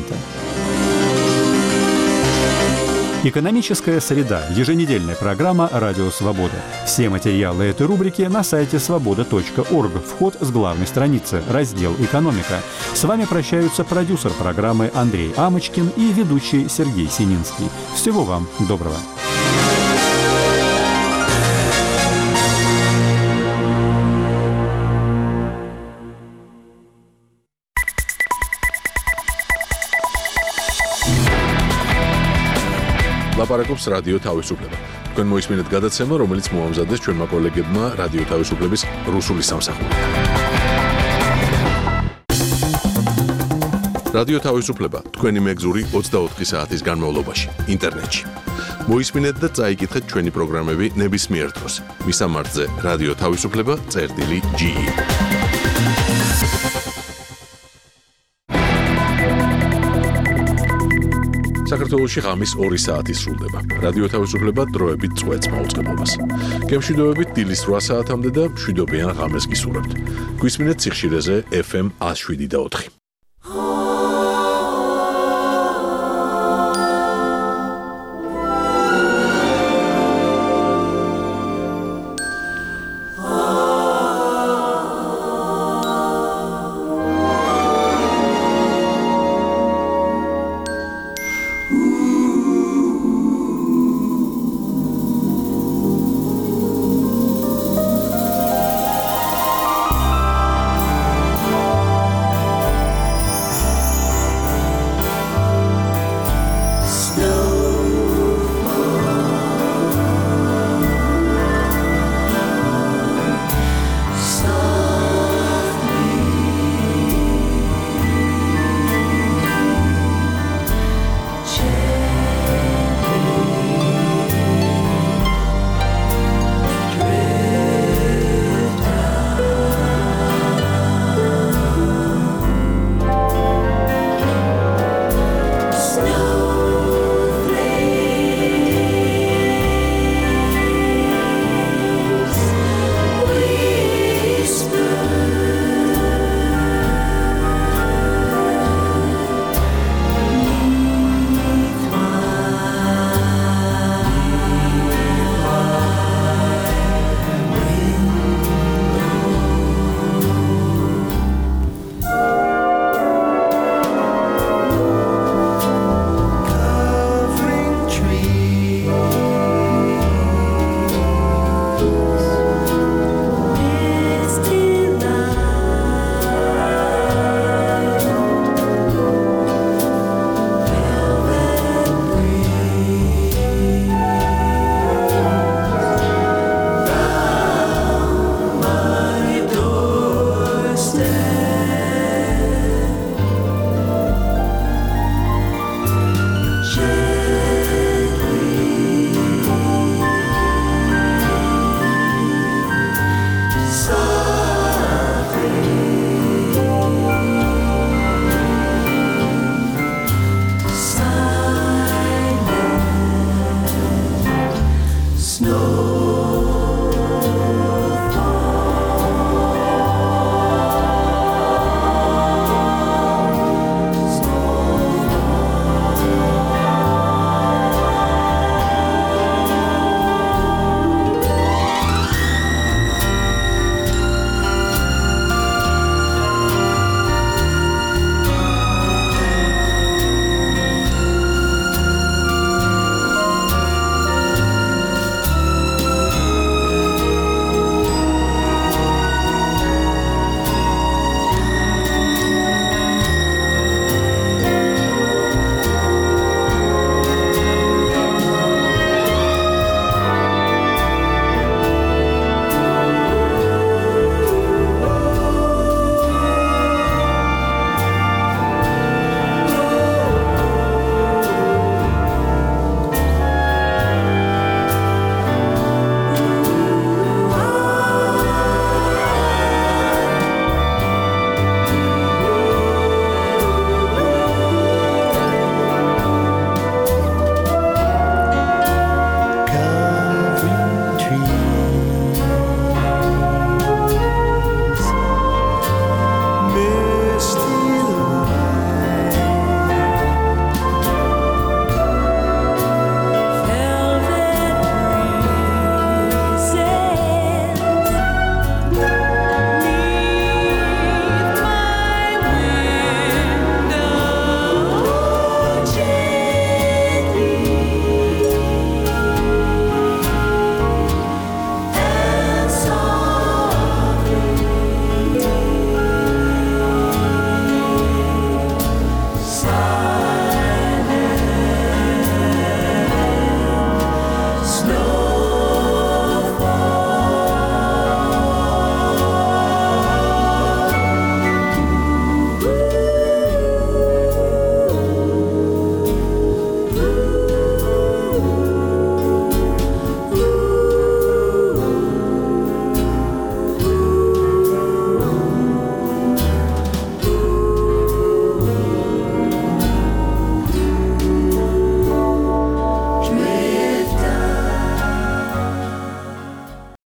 Экономическая среда. Еженедельная программа «Радио Свобода». Все материалы этой рубрики на сайте svoboda.org. Вход с главной страницы. Раздел «Экономика». С вами прощаются продюсер программы Андрей Амочкин и ведущий Сергей Сининский. Всего вам доброго. ლაპარაკობს რადიო თავისუფლება. თქვენ მოისმინეთ გადაცემა, რომელიც მოამზადეს ჩვენმა კოლეგებმა რადიო თავისუფლების რუსული სამსახური. რადიო თავისუფლება თქვენი მეგზური 24 საათის განმავლობაში ინტერნეტში. მოისმინეთ და წაიკითხეთ ჩვენი პროგრამები ნებისმიერ დროს. მისამართზე რადიო თავისუფლება.ge საქართველოში ღამის 2 საათი სრულდება. რადიო თავისუფლება დროებით წვეთს მაუწყებლობას. გემშვიდობებით დილის 8 საათამდე და მშვიდობიან ღამეს გისურვებთ. გვისმინეთ სიხშირეზე FM 107.4.